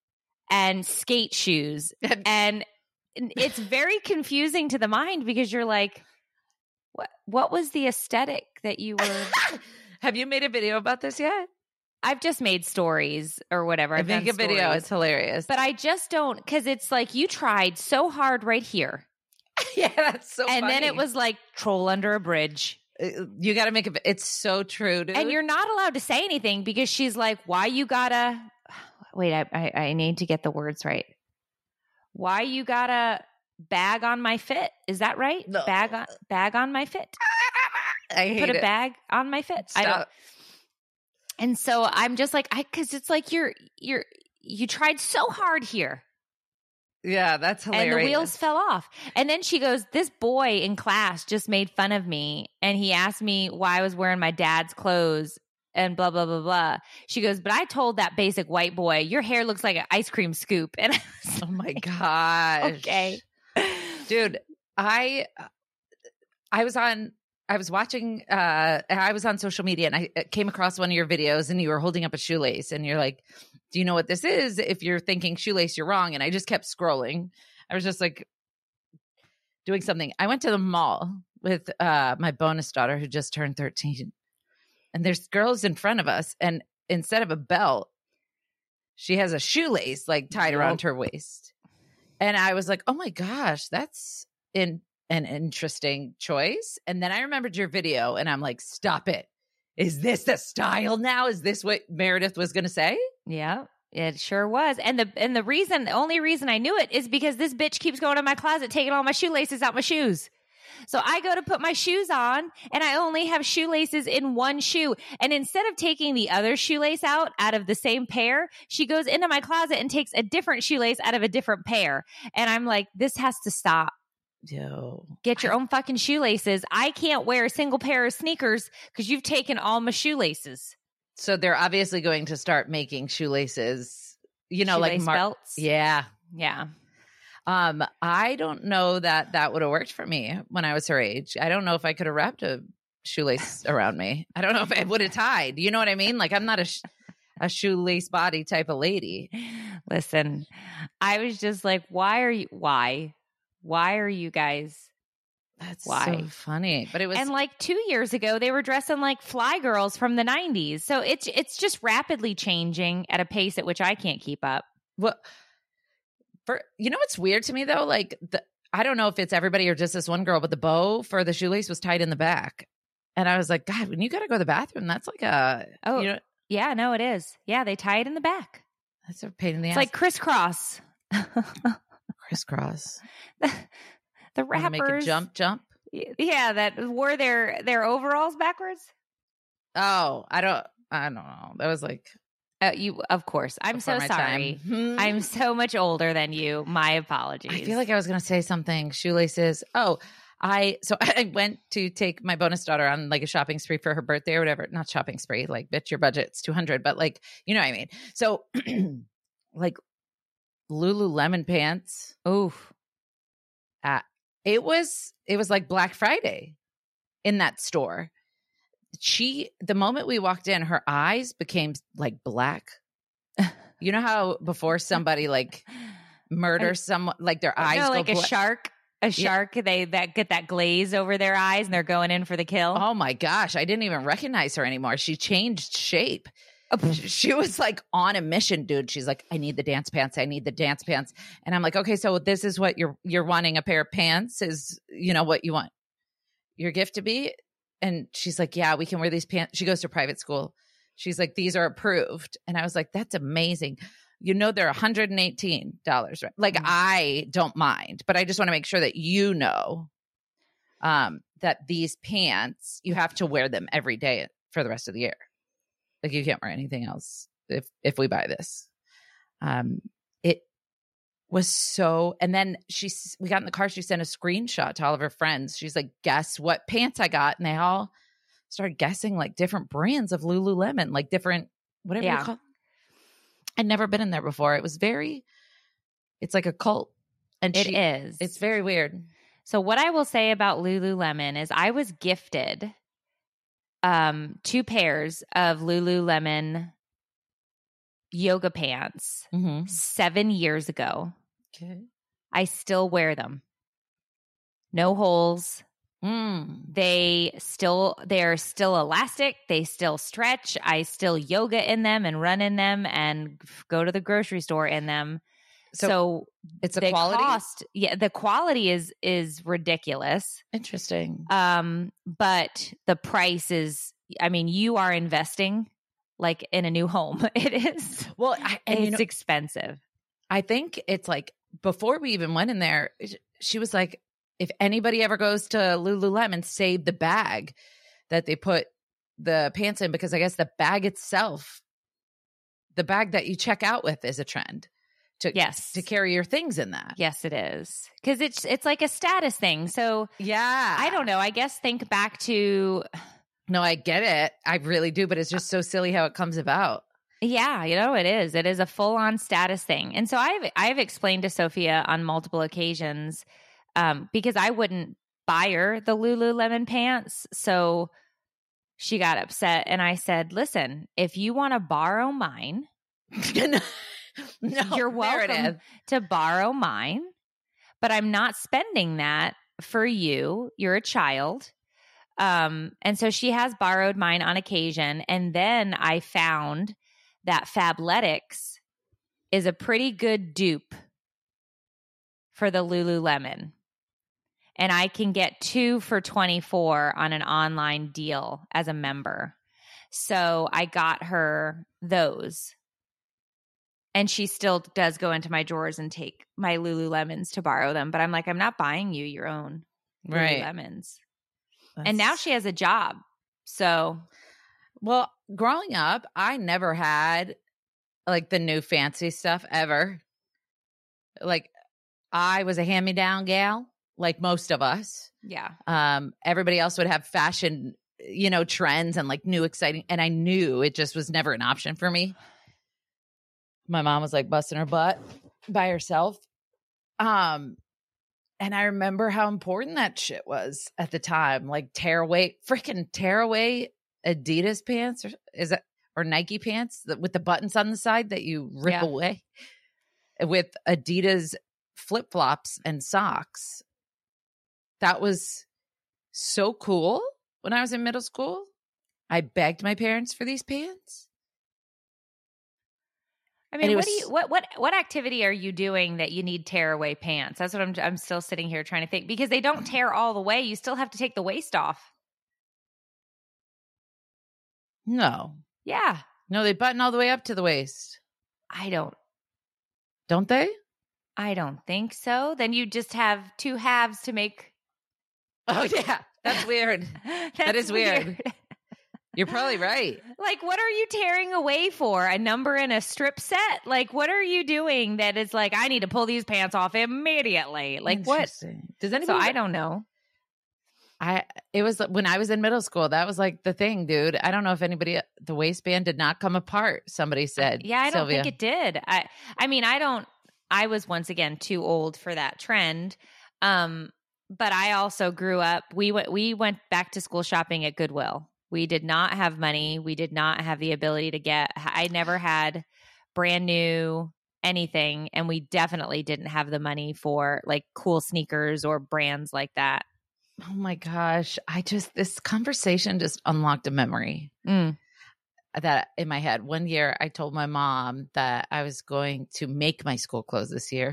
and skate shoes. And it's very confusing to the mind because you're like, what what was the aesthetic that you were? Have you made a video about this yet? I've just made stories or whatever. I've make a stories. video. It's hilarious. But I just don't, because it's like you tried so hard right here. Yeah, that's so and funny. then it was like troll under a bridge. You got to make a, it's so true, dude. And you're not allowed to say anything because she's like, why you gotta, wait, I, I, I need to get the words right. Why you gotta bag on my fit? Is that right? No. Bag on, bag on my fit. I hate Put a it. bag on my fit. Stop. I don't. And so I'm just like, I, cause it's like you're, you're, you tried so hard here. Yeah, that's hilarious. And the wheels fell off. And then she goes, this boy in class just made fun of me. And he asked me why I was wearing my dad's clothes and blah, blah, blah, blah. She goes, but I told that basic white boy, your hair looks like an ice cream scoop. And I was oh my gosh. Okay. Dude, I, I was on, I was watching, uh, I was on social media and I came across one of your videos and you were holding up a shoelace and you're like, do you know what this is? If you're thinking shoelace, you're wrong. And I just kept scrolling. I was just like doing something. I went to the mall with uh, my bonus daughter who just turned thirteen. And there's girls in front of us. And instead of a belt, she has a shoelace like tied Yep. around her waist. And I was like, oh my gosh, that's in, an interesting choice. And then I remembered your video and I'm like, stop it. Is this the style now? Is this what Meredith was going to say? Yeah, it sure was. And the and the reason, the only reason I knew it is because this bitch keeps going to my closet, taking all my shoelaces out my shoes. So I go to put my shoes on and I only have shoelaces in one shoe. And instead of taking the other shoelace out out of the same pair, she goes into my closet and takes a different shoelace out of a different pair. And I'm like, this has to stop. Yo, Get your own fucking shoelaces. I can't wear a single pair of sneakers because you've taken all my shoelaces. so they're obviously going to start making shoelaces, you know, like Shoelace mar- belts. Yeah. Yeah. Um, I don't know that that would have worked for me when I was her age. I don't know if I could have wrapped a shoelace around me. I don't know if I would have tied. You know what I mean? Like I'm not a sh- a shoelace body type of lady. Listen, I was just like, why are you, why? Why are you guys? That's Why? so funny. But it was And like two years ago, they were dressing like fly girls from the nineties. So it's it's just rapidly changing at a pace at which I can't keep up. well, for you know what's weird to me though? Like the I don't know if it's everybody or just this one girl, but the bow for the shoelace was tied in the back. And I was like, God, when you gotta go to the bathroom, that's like a Oh, you know, yeah, no, it is. Yeah, they tie it in the back. that's a pain in the It's ass. like crisscross. crisscross. The Wanna make a rappers, jump, jump. yeah, that wore their their overalls backwards. Oh, I don't I don't know. That was like Uh, you, of course. I'm before so my sorry. time. I'm so much older than you. My apologies. I feel like I was going to say something. Shoelaces. Oh, I, so I went to take my bonus daughter on like a shopping spree for her birthday or whatever. Not shopping spree, like, bitch, your budget's two hundred, but like, you know what I mean? So like Lululemon pants. Oof. Uh, it was, it was like Black Friday in that store. She, the moment we walked in, her eyes became like black. You know how before somebody like murders someone, like their eyes no, go like a bla- shark. A shark, they that get that glaze over their eyes and they're going in for the kill. Oh my gosh, I didn't even recognize her anymore. She changed shape. She was like on a mission, dude. She's like, I need the dance pants. I need the dance pants. And I'm like, okay, so this is what you're you're wanting, a pair of pants is, you know, what you want your gift to be? And she's like, yeah, we can wear these pants. She goes to private school. She's like, these are approved. And I was like, that's amazing. You know, they're one hundred eighteen dollars, right? Like, mm-hmm. I don't mind, but I just want to make sure that you know um, that these pants, you have to wear them every day for the rest of the year. Like, you can't wear anything else if if we buy this. Um, it was so, and then she, we got in the car, she sent a screenshot to all of her friends. She's like, guess what pants I got? And they all started guessing like different brands of Lululemon, like different, whatever yeah. you call it. I'd never been in there before. It was very, it's like a cult. And it she, is. It's very weird. So what I will say about Lululemon is I was gifted um, two pairs of Lululemon yoga pants Mm-hmm. seven years ago. Okay. I still wear them. No holes. Mm. They still, they're still elastic. They still stretch. I still yoga in them and run in them and go to the grocery store in them. So, So it's a the quality? cost, yeah, the quality is, is ridiculous. Interesting. Um, but the price is, I mean, you are investing like in a new home. It is. Well, I, and it's you know, expensive. I think it's like before we even went in there, she was like, if anybody ever goes to Lululemon, save the bag that they put the pants in, because I guess the bag itself, the bag that you check out with is a trend to, Yes. to carry your things in that. Yes, it is. Because it's it's like a status thing. So Yeah. I don't know. I guess think back to, No, I get it. I really do, but it's just so silly how it comes about. yeah, you know, it is. It is a full on status thing. And so I've I've explained to Sophia on multiple occasions, um, because I wouldn't buy her the Lululemon pants. So she got upset, and I said, "Listen, if you want to borrow mine, no, you're welcome Meredith. to borrow mine, but I'm not spending that for you. You're a child. Um, and so she has borrowed mine on occasion. And then I found that Fabletics is a pretty good dupe for the Lululemon. And I can get two for twenty-four on an online deal as a member. So I got her those. And she still does go into my drawers and take my Lululemons to borrow them. But I'm like, I'm not buying you your own Right. Lululemons. That's- And now she has a job. So, well, growing up, I never had like the new fancy stuff ever. Like I was a hand-me-down gal, like most of us. yeah. Um, everybody else would have fashion, you know, trends and like new exciting. And I knew it just was never an option for me. My mom was like busting her butt by herself. Um, and I remember how important that shit was at the time. Like tearaway, freaking tearaway Adidas pants, or is that, or Nike pants that, with the buttons on the side that you rip Yeah. away, with Adidas flip flops and socks. That was so cool when I was in middle school. I begged my parents for these pants. I And mean, it what do was- you what what what activity are you doing that you need tearaway pants? That's what I'm I'm still sitting here trying to think, because they don't tear all the way. You still have to take the waist off. No, Yeah. no, they button all the way up to the waist, I don't don't they? I don't think so. Then you just have two halves to make. Oh yeah, that's weird. That's is weird. You're probably right. Like, what are you tearing away for? A number in a strip set? Like, what are you doing that is like, I need to pull these pants off immediately? Like, what? Interesting. Does So anybody? I don't know. I it was when I was in middle school. That was like the thing, dude. I don't know if anybody. The waistband did not come apart. Somebody said, Yeah, I don't Sylvia. think it did. I I mean, I don't I was once again too old for that trend. Um, but I also grew up, we went we went back to school shopping at Goodwill. We did not have money. We did not have the ability to get I never had brand new anything, and we definitely didn't have the money for like cool sneakers or brands like that. Oh my gosh. I just, this conversation just unlocked a memory Mm. that in my head. One year I told my mom that I was going to make my school clothes this year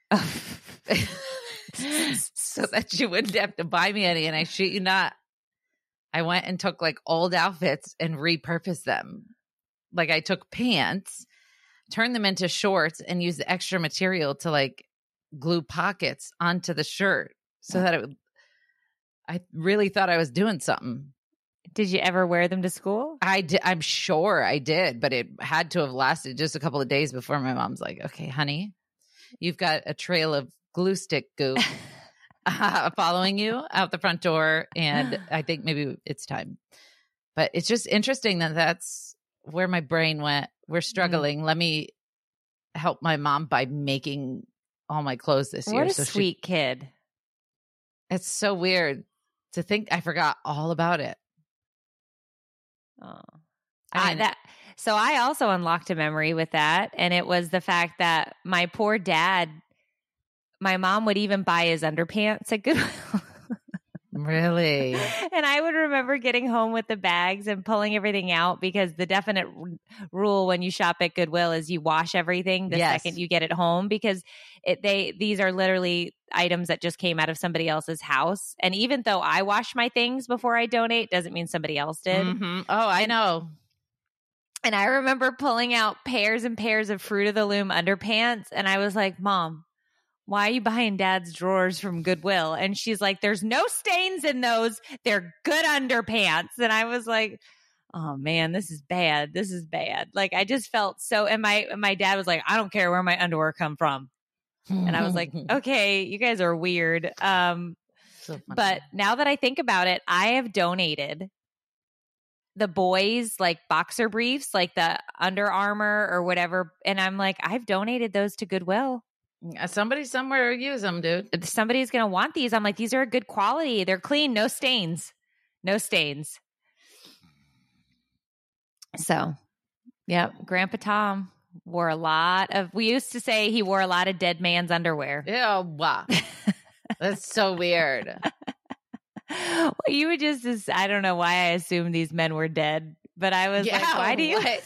so that she wouldn't have to buy me any. And I shit you not, I went and took like old outfits and repurposed them. Like I took pants, turned them into shorts, and used the extra material to like glue pockets onto the shirt so that it would, I really thought I was doing something. Did you ever wear them to school? I did. I'm sure I did, but it had to have lasted just a couple of days before my mom's like, okay, honey, you've got a trail of glue stick goo uh, following you out the front door. And I think maybe it's time. But it's just interesting that that's where my brain went. We're struggling. Mm-hmm. Let me help my mom by making all my clothes this What year. a so sweet she, kid. It's so weird to think I forgot all about it. Oh, I I, mean, that. So I also unlocked a memory with that, and it was the fact that my poor dad, my mom would even buy his underpants at Goodwill. Really? And I would remember getting home with the bags and pulling everything out, because the definite r- rule when you shop at Goodwill is you wash everything the Yes. second you get it home, because it, they these are literally items that just came out of somebody else's house. And even though I wash my things before I donate, doesn't mean somebody else did. Mhm. Oh, I know. And I remember pulling out pairs and pairs of Fruit of the Loom underpants. And I was like, Mom, why are you buying Dad's drawers from Goodwill? And she's like, there's no stains in those. They're good underpants. And I was like, oh man, this is bad. This is bad. Like, I just felt so, and my, and my dad was like, I don't care where my underwear come from. And I was like, okay, you guys are weird. Um, So funny. but now that I think about it, I have donated the boys like boxer briefs, like the Under Armour or whatever. And I'm like, I've donated those to Goodwill. Uh, somebody somewhere will use them, dude. Somebody's going to want these. I'm like, these are a good quality. They're clean. No stains. No stains. So, yep. Grandpa Tom wore a lot of, we used to say he wore a lot of dead man's underwear. Yeah, wow. That's so weird. Well, you would just, I don't know why I assumed these men were dead, but I was Yeah, like, why do you? what?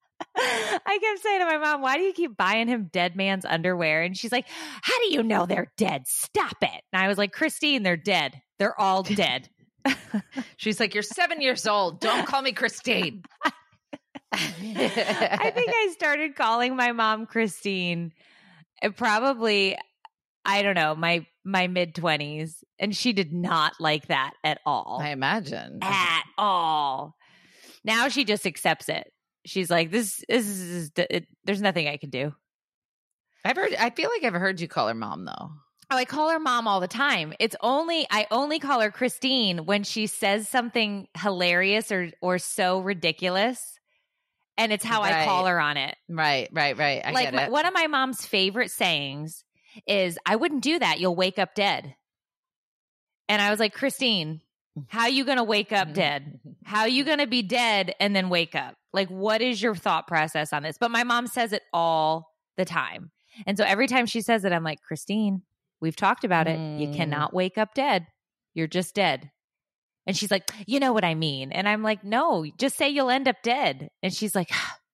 I kept saying to my mom, why do you keep buying him dead man's underwear? And she's like, how do you know they're dead? Stop it. And I was like, Christine, they're dead. They're all dead. She's like, you're seven years old. Don't call me Christine. I think I started calling my mom Christine uh, probably, I don't know, my my mid-twenties. And she did not like that at all. I imagine. At all. Now she just accepts it. She's like, this, this is, it, there's nothing I can do. I've heard, I feel like I've heard you call her mom, though. Oh, I call her mom all the time. It's only, I only call her Christine when she says something hilarious or or so ridiculous. And it's how Right. I call her on it. Right, right, right. I like get my, it. one of my mom's favorite sayings is, I wouldn't do that. You'll wake up dead. And I was like, Christine, how you going to wake up dead? How you going to be dead and then wake up? Like, what is your thought process on this? But my mom says it all the time. And so every time she says it, I'm like, Christine, we've talked about it. Mm. You cannot wake up dead. You're just dead. And she's like, you know what I mean? And I'm like, no, just say you'll end up dead. And she's like,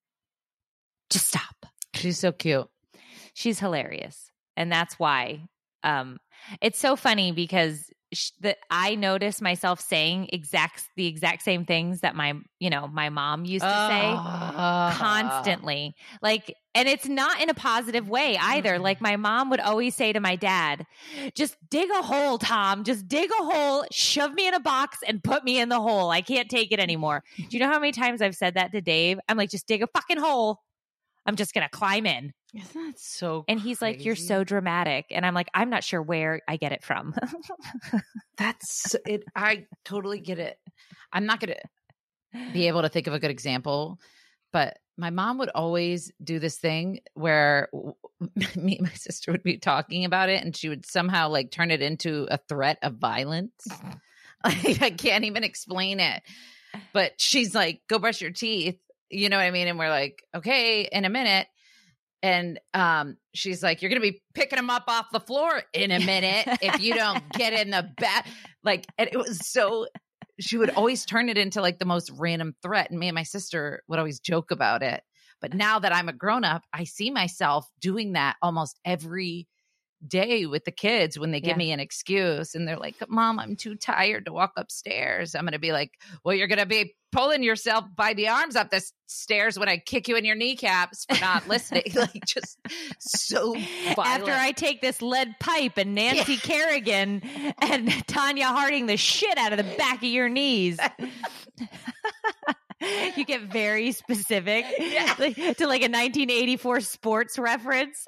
just stop. She's so cute. She's hilarious. And that's why um, it's so funny because sh- that I notice myself saying exact the exact same things that my, you know, my mom used to say Ah. constantly. Like, and it's not in a positive way either. Like my mom would always say to my dad, just dig a hole, Tom. Just dig a hole, shove me in a box and put me in the hole. I can't take it anymore. Do you know how many times I've said that to Dave? I'm like, just dig a fucking hole. I'm just going to climb in. Isn't that so And he's like, you're crazy? so dramatic. And I'm like, I'm not sure where I get it from. That's it. I totally get it. I'm not going to be able to think of a good example, but my mom would always do this thing where w- me and my sister would be talking about it and she would somehow like turn it into a threat of violence. Like, I can't even explain it. But she's like, go brush your teeth. You know what I mean? And we're like, okay, in a minute. And um, she's like, you're going to be picking them up off the floor in a minute if you don't get in the bath. Like, and it was so, she would always turn it into like the most random threat. And me and my sister would always joke about it. But now that I'm a grown up, I see myself doing that almost every day with the kids when they give Yeah. me an excuse and they're like, Mom, I'm too tired to walk upstairs. I'm going to be like, well, you're going to be pulling yourself by the arms up the s- stairs when I kick you in your kneecaps for not listening. Like, just so violent. After I take this lead pipe and Nancy Kerrigan and Tanya Harding the shit out of the back of your knees. You get very specific Yeah. like, to like a nineteen eighty-four sports reference.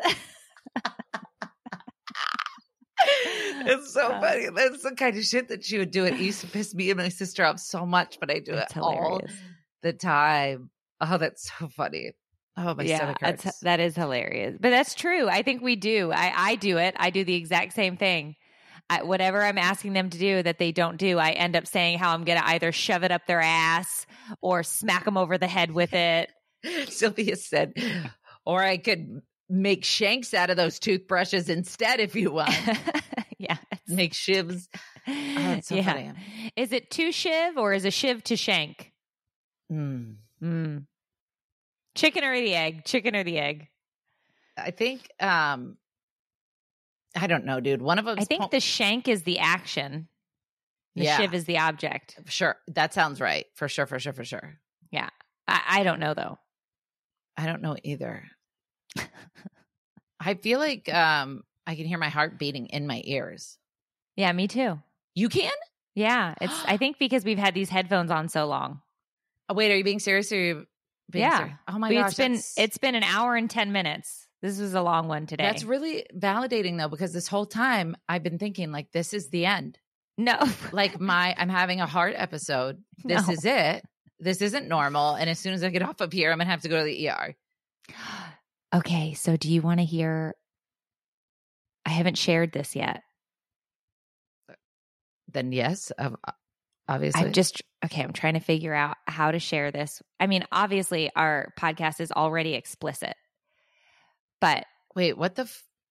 It's so funny. That's the kind of shit that she would do. It used to piss me and my sister off so much, but I do That's it all hilarious. the time. Oh, that's so funny. Oh, my Yeah, stomach hurts. that's, that is hilarious. But that's true. I think we do. I, I do it. I do the exact same thing. I, whatever I'm asking them to do that they don't do, I end up saying how I'm going to either shove it up their ass or smack them over the head with it. Sylvia said, or I could make shanks out of those toothbrushes instead if you want. Yeah. Make shivs. Oh, that's so yeah. funny. Is it to shiv or is a shiv to shank? Mm. Mm. Chicken or the egg? Chicken or the egg? I think, um, I don't know, dude. One of them. I think the shank is the action. The Yeah. shiv is the object. Sure. That sounds right. For sure, for sure, for sure. Yeah. I, I don't know though. I don't know either. I feel like um, I can hear my heart beating in my ears. Yeah, me too. You can? Yeah. It's I think because we've had these headphones on so long. Oh, wait, are you being serious or are you being Yeah. serious? Oh my We- gosh. it's been that's- it's been an hour and ten minutes. This was a long one today. That's really validating though, because this whole time I've been thinking like this is the end. no. Like my I'm having a heart episode. This No. is it. This isn't normal. And as soon as I get off of here, I'm gonna have to go to the E R. Okay, so do you want to hear? I haven't shared this yet. Then yes, of- obviously. I'm just okay. I'm trying to figure out how to share this. I mean, obviously, our podcast is already explicit, but Wait, what the f-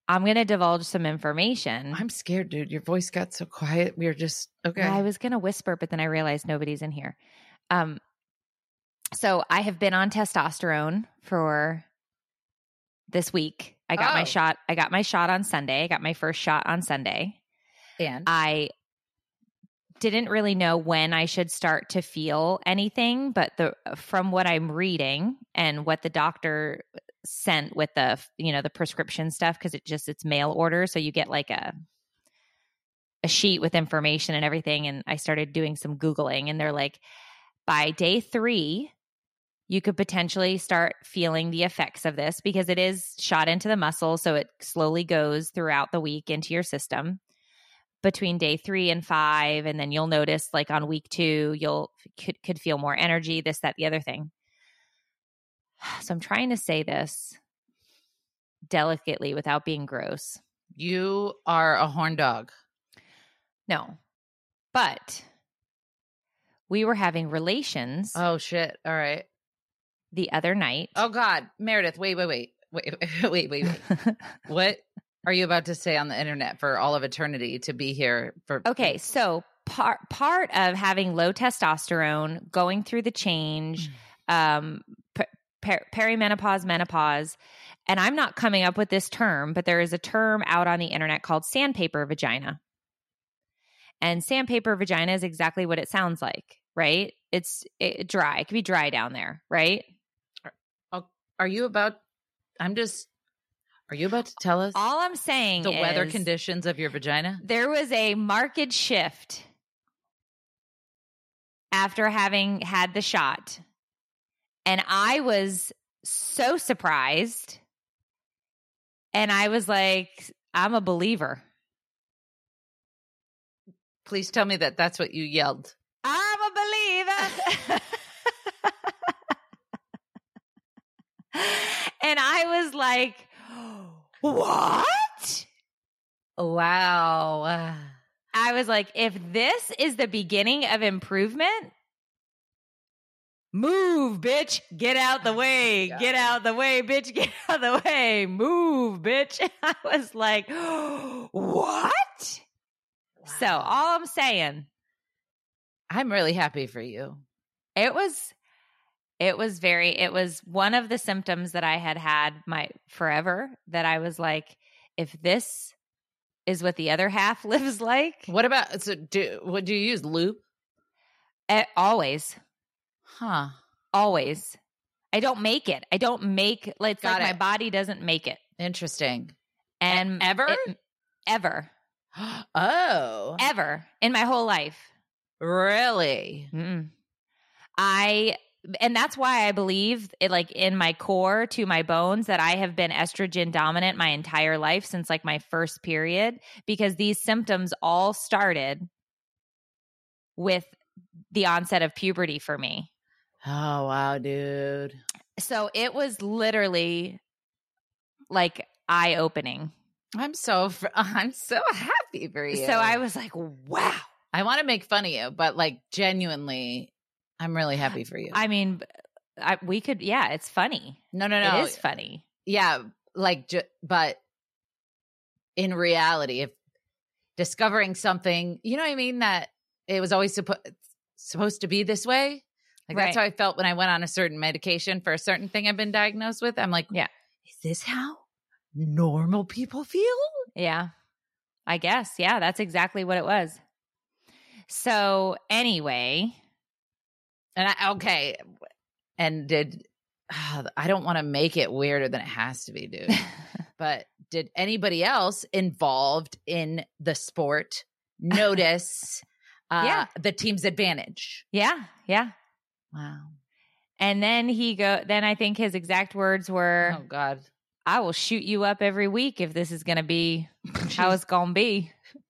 I'm going to divulge some information. I'm scared, dude. Your voice got so quiet. We were just, okay. Well, I was going to whisper, but then I realized nobody's in here. Um, so I have been on testosterone for this week. I got Oh. my shot. I got my shot on Sunday. I got my first shot on Sunday. And I didn't really know when I should start to feel anything, but the from what I'm reading and what the doctor sent with the, you know, the prescription stuff, because it just it's mail order, so you get like a a sheet with information and everything. And I started doing some Googling, and they're like, by day three, you could potentially start feeling the effects of this because it is shot into the muscle, so it slowly goes throughout the week into your system. Between day three and five, and then you'll notice like on week two, you'll could, could feel more energy, this, that, the other thing. So I'm trying to say this delicately without being gross. you are a horn dog. No, but we were having relations Oh, shit. All right. the other night. Oh, God. Meredith, wait, wait, wait. Wait, wait, wait, wait. What are you about to say on the internet for all of eternity to be here for? Okay, so part part of having low testosterone, going through the change, um, per- per- perimenopause, menopause, and I'm not coming up with this term, but there is a term out on the internet called sandpaper vagina. And sandpaper vagina is exactly what it sounds like, right? It's it, dry. It can be dry down there, right? Are, are you about? I'm just. Are you about to tell us All I'm saying the is weather conditions of your vagina? there was a marked shift after having had the shot. And I was so surprised. And I was like, I'm a believer. Please tell me that that's what you yelled. I'm a believer. And I was like, what? Wow. I was like, if this is the beginning of improvement, move, bitch. Get out the way. God. Get out the way, bitch. Get out the way. Move, bitch. I was like, what? So all I'm saying, I'm really happy for you. it was, it was very, it was one of the symptoms that I had had my forever that I was like, if this is what the other half lives like, What about, so do, what do you use? Lube? eh, always, Huh. always. I don't make it. I don't make, like, it's Got like it. my body doesn't make it. Interesting. And ever? it- ever, Oh, ever in my whole life. really? Mm-mm. I, and that's why I believe it, like in my core to my bones, that I have been estrogen dominant my entire life since like my first period, because these symptoms all started with the onset of puberty for me. Oh, wow, dude. So it was literally like eye opening. I'm so, fr- I'm so happy for you. So I was like, wow. I want to make fun of you, but like genuinely, I'm really happy for you. I mean, I, we could, yeah, it's funny. no, no, no. It is funny. Yeah, like, ju- but in reality, if discovering something, you know what I mean, that it was always suppo- supposed to be this way. Like that's Right. how I felt when I went on a certain medication for a certain thing I've been diagnosed with. I'm like, Yeah. is this how normal people feel? Yeah, I guess. Yeah, that's exactly what it was. So anyway, And I, okay. And did, I don't want to make it weirder than it has to be, dude. But did anybody else involved in the sport notice uh, Yeah. the team's advantage? yeah, yeah. Wow. And then he go. Then I think his exact words were, Oh, God. "I will shoot you up every week if this is going to be how it's going to be."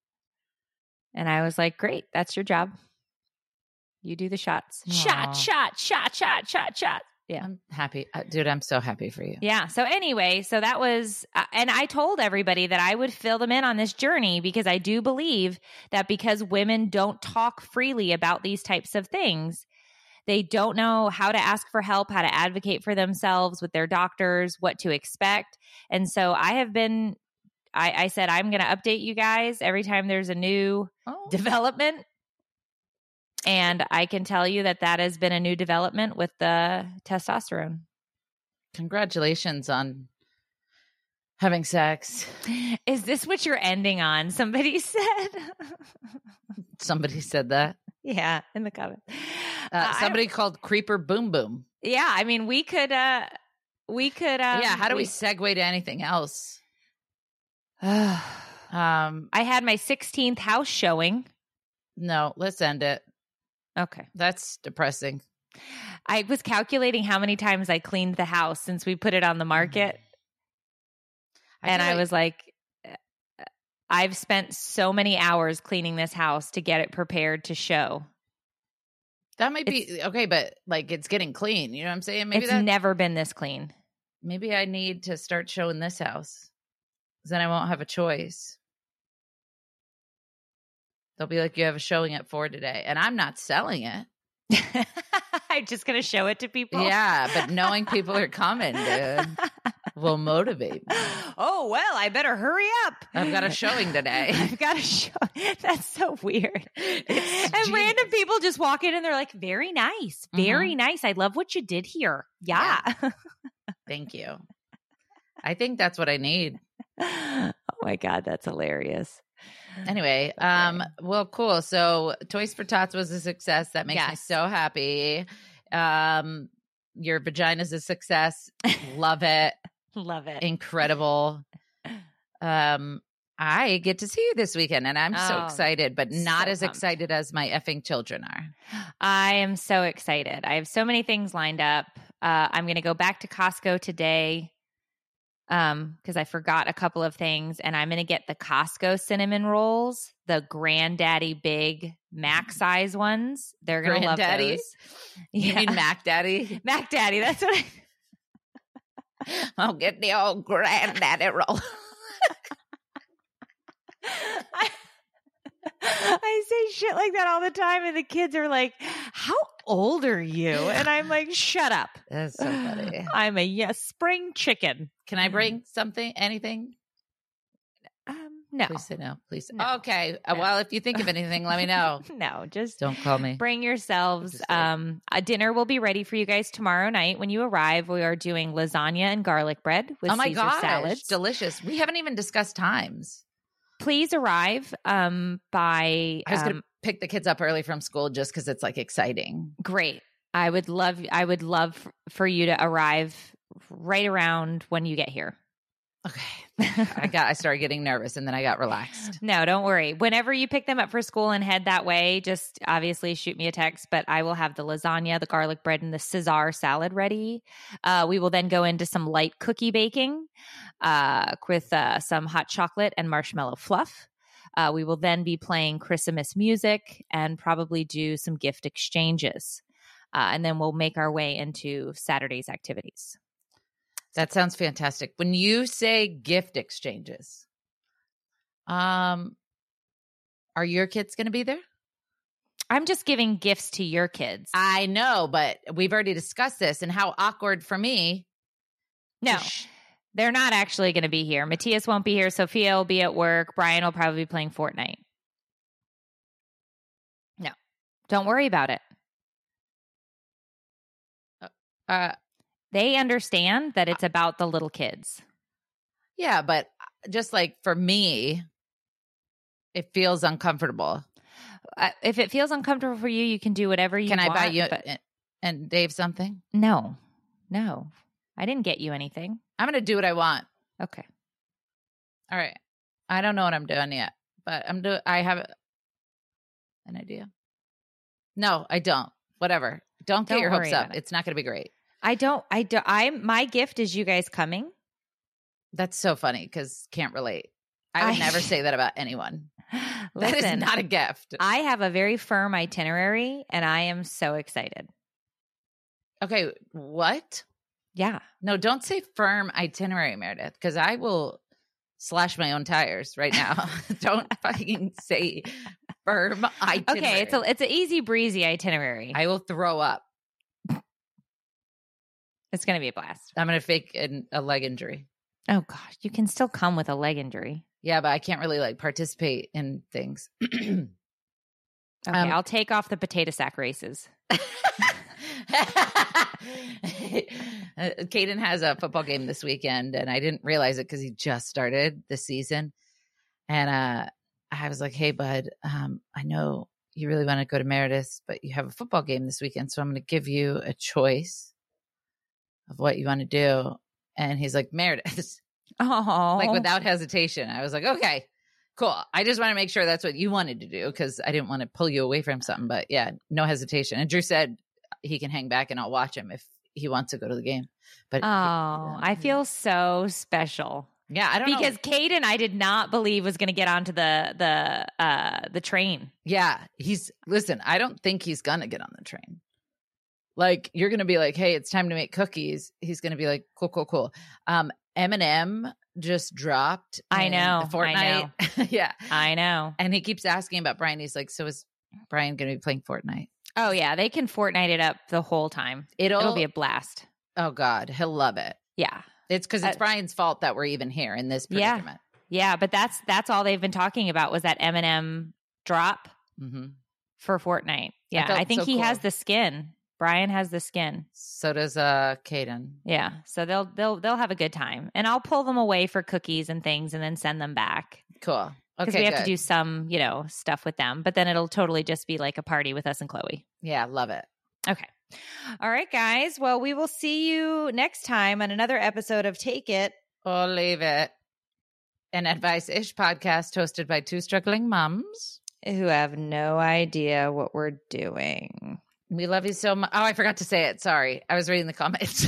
And I was like, "Great, that's your job. You do the shots. Aw. Shot, shot, shot, shot, shot, shot." Yeah. I'm happy. Uh, dude, I'm so happy for you. Yeah. So anyway, so that was, uh, and I told everybody that I would fill them in on this journey because I do believe that because women don't talk freely about these types of things, they don't know how to ask for help, how to advocate for themselves with their doctors, what to expect. And so I have been, I, I said I'm going to update you guys every time there's a new Oh. development. And I can tell you that that has been a new development with the testosterone. Congratulations on having sex. Is this what you're ending on? Somebody said. Somebody said that. Yeah, in the comments. Uh, Uh, I somebody called Creeper Boom Boom. Yeah, I mean, we could, uh, we could, um, yeah, how do we, segue to anything else? um, Um, I had my sixteenth house showing. no, let's end it. Okay. That's depressing. I was calculating how many times I cleaned the house since we put it on the market. and feel I like- was like, I've spent so many hours cleaning this house to get it prepared to show. that might be okay, but like it's getting clean. You know what I'm saying? Maybe it's that never been this clean. maybe I need to start showing this house. 'Cause then I won't have a choice. They'll be like, you have a showing at four today, and I'm not selling it. I'm just going to show it to people. Yeah, but knowing people are coming, dude, will motivate me. Oh, well, I better hurry up. I've got a showing today. I've got a show. That's so weird. It's and genius. random people just walk in and they're like, very nice. Very nice. I love what you did here. Yeah. Thank you. I think that's what I need. Oh my God, that's hilarious. Anyway, um, well, cool. So Toys for Tots was a success. That makes me Yes. so happy. Um, your vagina's a success. Love it. Love it. Incredible. Um, I get to see you this weekend, and I'm so Oh, excited, but not so as pumped. excited as my effing children are. I am so excited. I have so many things lined up. Uh, I'm going to go back to Costco today um, because I forgot a couple of things, and I'm going to get the Costco cinnamon rolls, the Granddaddy big Mac size ones. They're going to love Granddaddy? those. You Yeah. mean Mac Daddy? Mac Daddy. That's what I. I'll get the old Granddaddy roll. I, I say shit like that all the time, and the kids are like, "How old are you?" And I'm like, "Shut up." That's so funny. I'm a yes, spring chicken. Can I bring something, anything? Um, no, Please say no. Please. No. Okay. Uh, No. Well, if you think of anything, let me know. no, just Don't call me. bring yourselves. Just kidding. Um, a dinner will be ready for you guys tomorrow night when you arrive. We are doing lasagna and garlic bread with Oh my Caesar gosh, salads. delicious. We haven't even discussed times. Please arrive um, by. I was um, going to pick the kids up early from school just because it's like exciting. Great. I would love. I would love f- for you to arrive right around when you get here. Okay. I got, I started getting nervous and then I got relaxed. No, don't worry. Whenever you pick them up for school and head that way, just obviously shoot me a text, but I will have the lasagna, the garlic bread, and the Caesar salad ready. Uh, we will then go into some light cookie baking uh, with uh, some hot chocolate and marshmallow fluff. Uh, we will then be playing Christmas music and probably do some gift exchanges. Uh, and then we'll make our way into Saturday's activities. That sounds fantastic. When you say gift exchanges, um, are your kids going to be there? I'm just giving gifts to your kids. I know, but we've already discussed this and how awkward for me. No. Shh. They're not actually going to be here. Matthias won't be here. Sophia will be at work. Brian will probably be playing Fortnite. No, don't worry about it. Uh, They understand that it's about the little kids. yeah, but just like for me, it feels uncomfortable. Uh, if it feels uncomfortable for you, you can do whatever you Can I want. buy you but and- and Dave something? no, no, I didn't get you anything. I'm going to do what I want. Okay. All right. I don't know what I'm doing yet, but I'm doing. I have an idea. No, I don't. Whatever. Don't get Don't your worry hopes up. about it. It's not going to be great. I don't, I don't, I, my gift is you guys coming. That's so funny because can't relate. I would I- never say that about anyone. That is Listen, not a gift. I have a very firm itinerary and I am so excited. Okay. What? Yeah. No, don't say firm itinerary, Meredith, because I will slash my own tires right now. Don't fucking say firm itinerary. Okay. It's a, it's an easy breezy itinerary. I will throw up. It's going to be a blast. I'm going to fake an, a leg injury. Oh gosh, you can still come with a leg injury. Yeah, but I can't really like participate in things. Okay, Um, I'll take off the potato sack races. Caden has a football game this weekend, and I didn't realize it because he just started the season. And uh, I was like, "Hey, bud, um, I know you really want to go to Meredith, but you have a football game this weekend, so I'm going to give you a choice of what you want to do." And he's like, "Meredith," Oh, like without hesitation. I was like, "Okay, cool. I just want to make sure that's what you wanted to do because I didn't want to pull you away from something." But yeah, no hesitation. And Drew said he can hang back and I'll watch him if he wants to go to the game. But Oh, I feel so special. yeah, I don't know. Because Caden, I did not believe was going to get onto the the uh, the train. Yeah, he's listen, I don't think he's gonna get on the train. Like you're gonna be like, "Hey, it's time to make cookies." He's gonna be like, "Cool, cool, cool." Um, Eminem just dropped. I in know, the Fortnite. I yeah, I know. and he keeps asking about Brian. He's like, "So is Brian gonna be playing Fortnite?" Oh yeah, they can Fortnite it up the whole time. It'll, It'll be a blast. oh god, he'll love it. Yeah, It's because it's Uh, Brian's fault that we're even here in this Yeah. predicament. yeah. But that's that's all they've been talking about was that Eminem drop Mm-hmm. for Fortnite. Yeah, felt I, think so he cool. has the skin. Brian has the skin. So does uh Caden. Yeah, so they'll they'll they'll have a good time, and I'll pull them away for cookies and things, and then send them back Cool. because Okay, we have good. to do some you know stuff with them. But then it'll totally just be like a party with us and Chloe. Yeah, love it. Okay. All right, guys. Well, we will see you next time on another episode of Take It. Or leave it. An Advice-ish podcast hosted by two struggling moms. Who have no idea what we're doing. We love you so much. Oh, I forgot to say it. Sorry. I was reading the comments.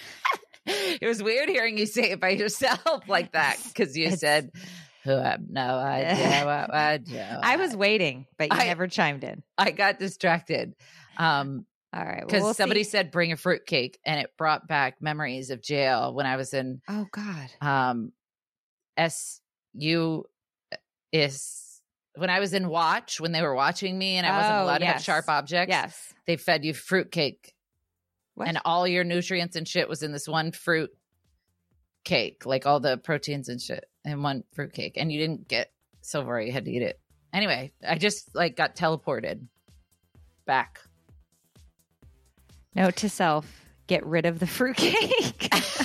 It was weird hearing you say it by yourself like that because you It's- said, "Who have no idea what I do." I was waiting, but you I- never chimed in. I got distracted. Um, All right. because Well, we'll somebody see. said bring a fruitcake and it brought back memories of jail when I was in Oh, God. um S U is when I was in watch when they were watching me and I wasn't Oh, allowed to have yes. sharp objects. Yes. They fed you fruitcake What? and all your nutrients and shit was in this one fruit cake, like all the proteins and shit in one fruit cake. And you didn't get silverware, you had to eat it. Anyway, I just like got teleported back. Note to self, get rid of the fruitcake.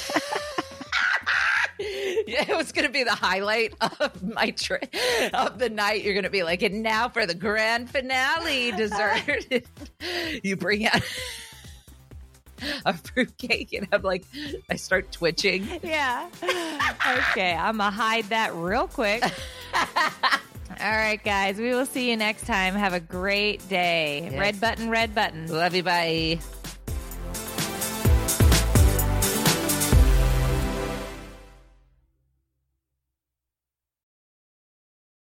Yeah, it was going to be the highlight of my trip of the night. You're going to be like, and now for the grand finale dessert. You bring out a fruitcake, and I'm like, I start twitching. Yeah. Okay, I'm going to hide that real quick. All right, guys, we will see you next time. Have a great day. Yes. Red button, red button. Love you. Bye.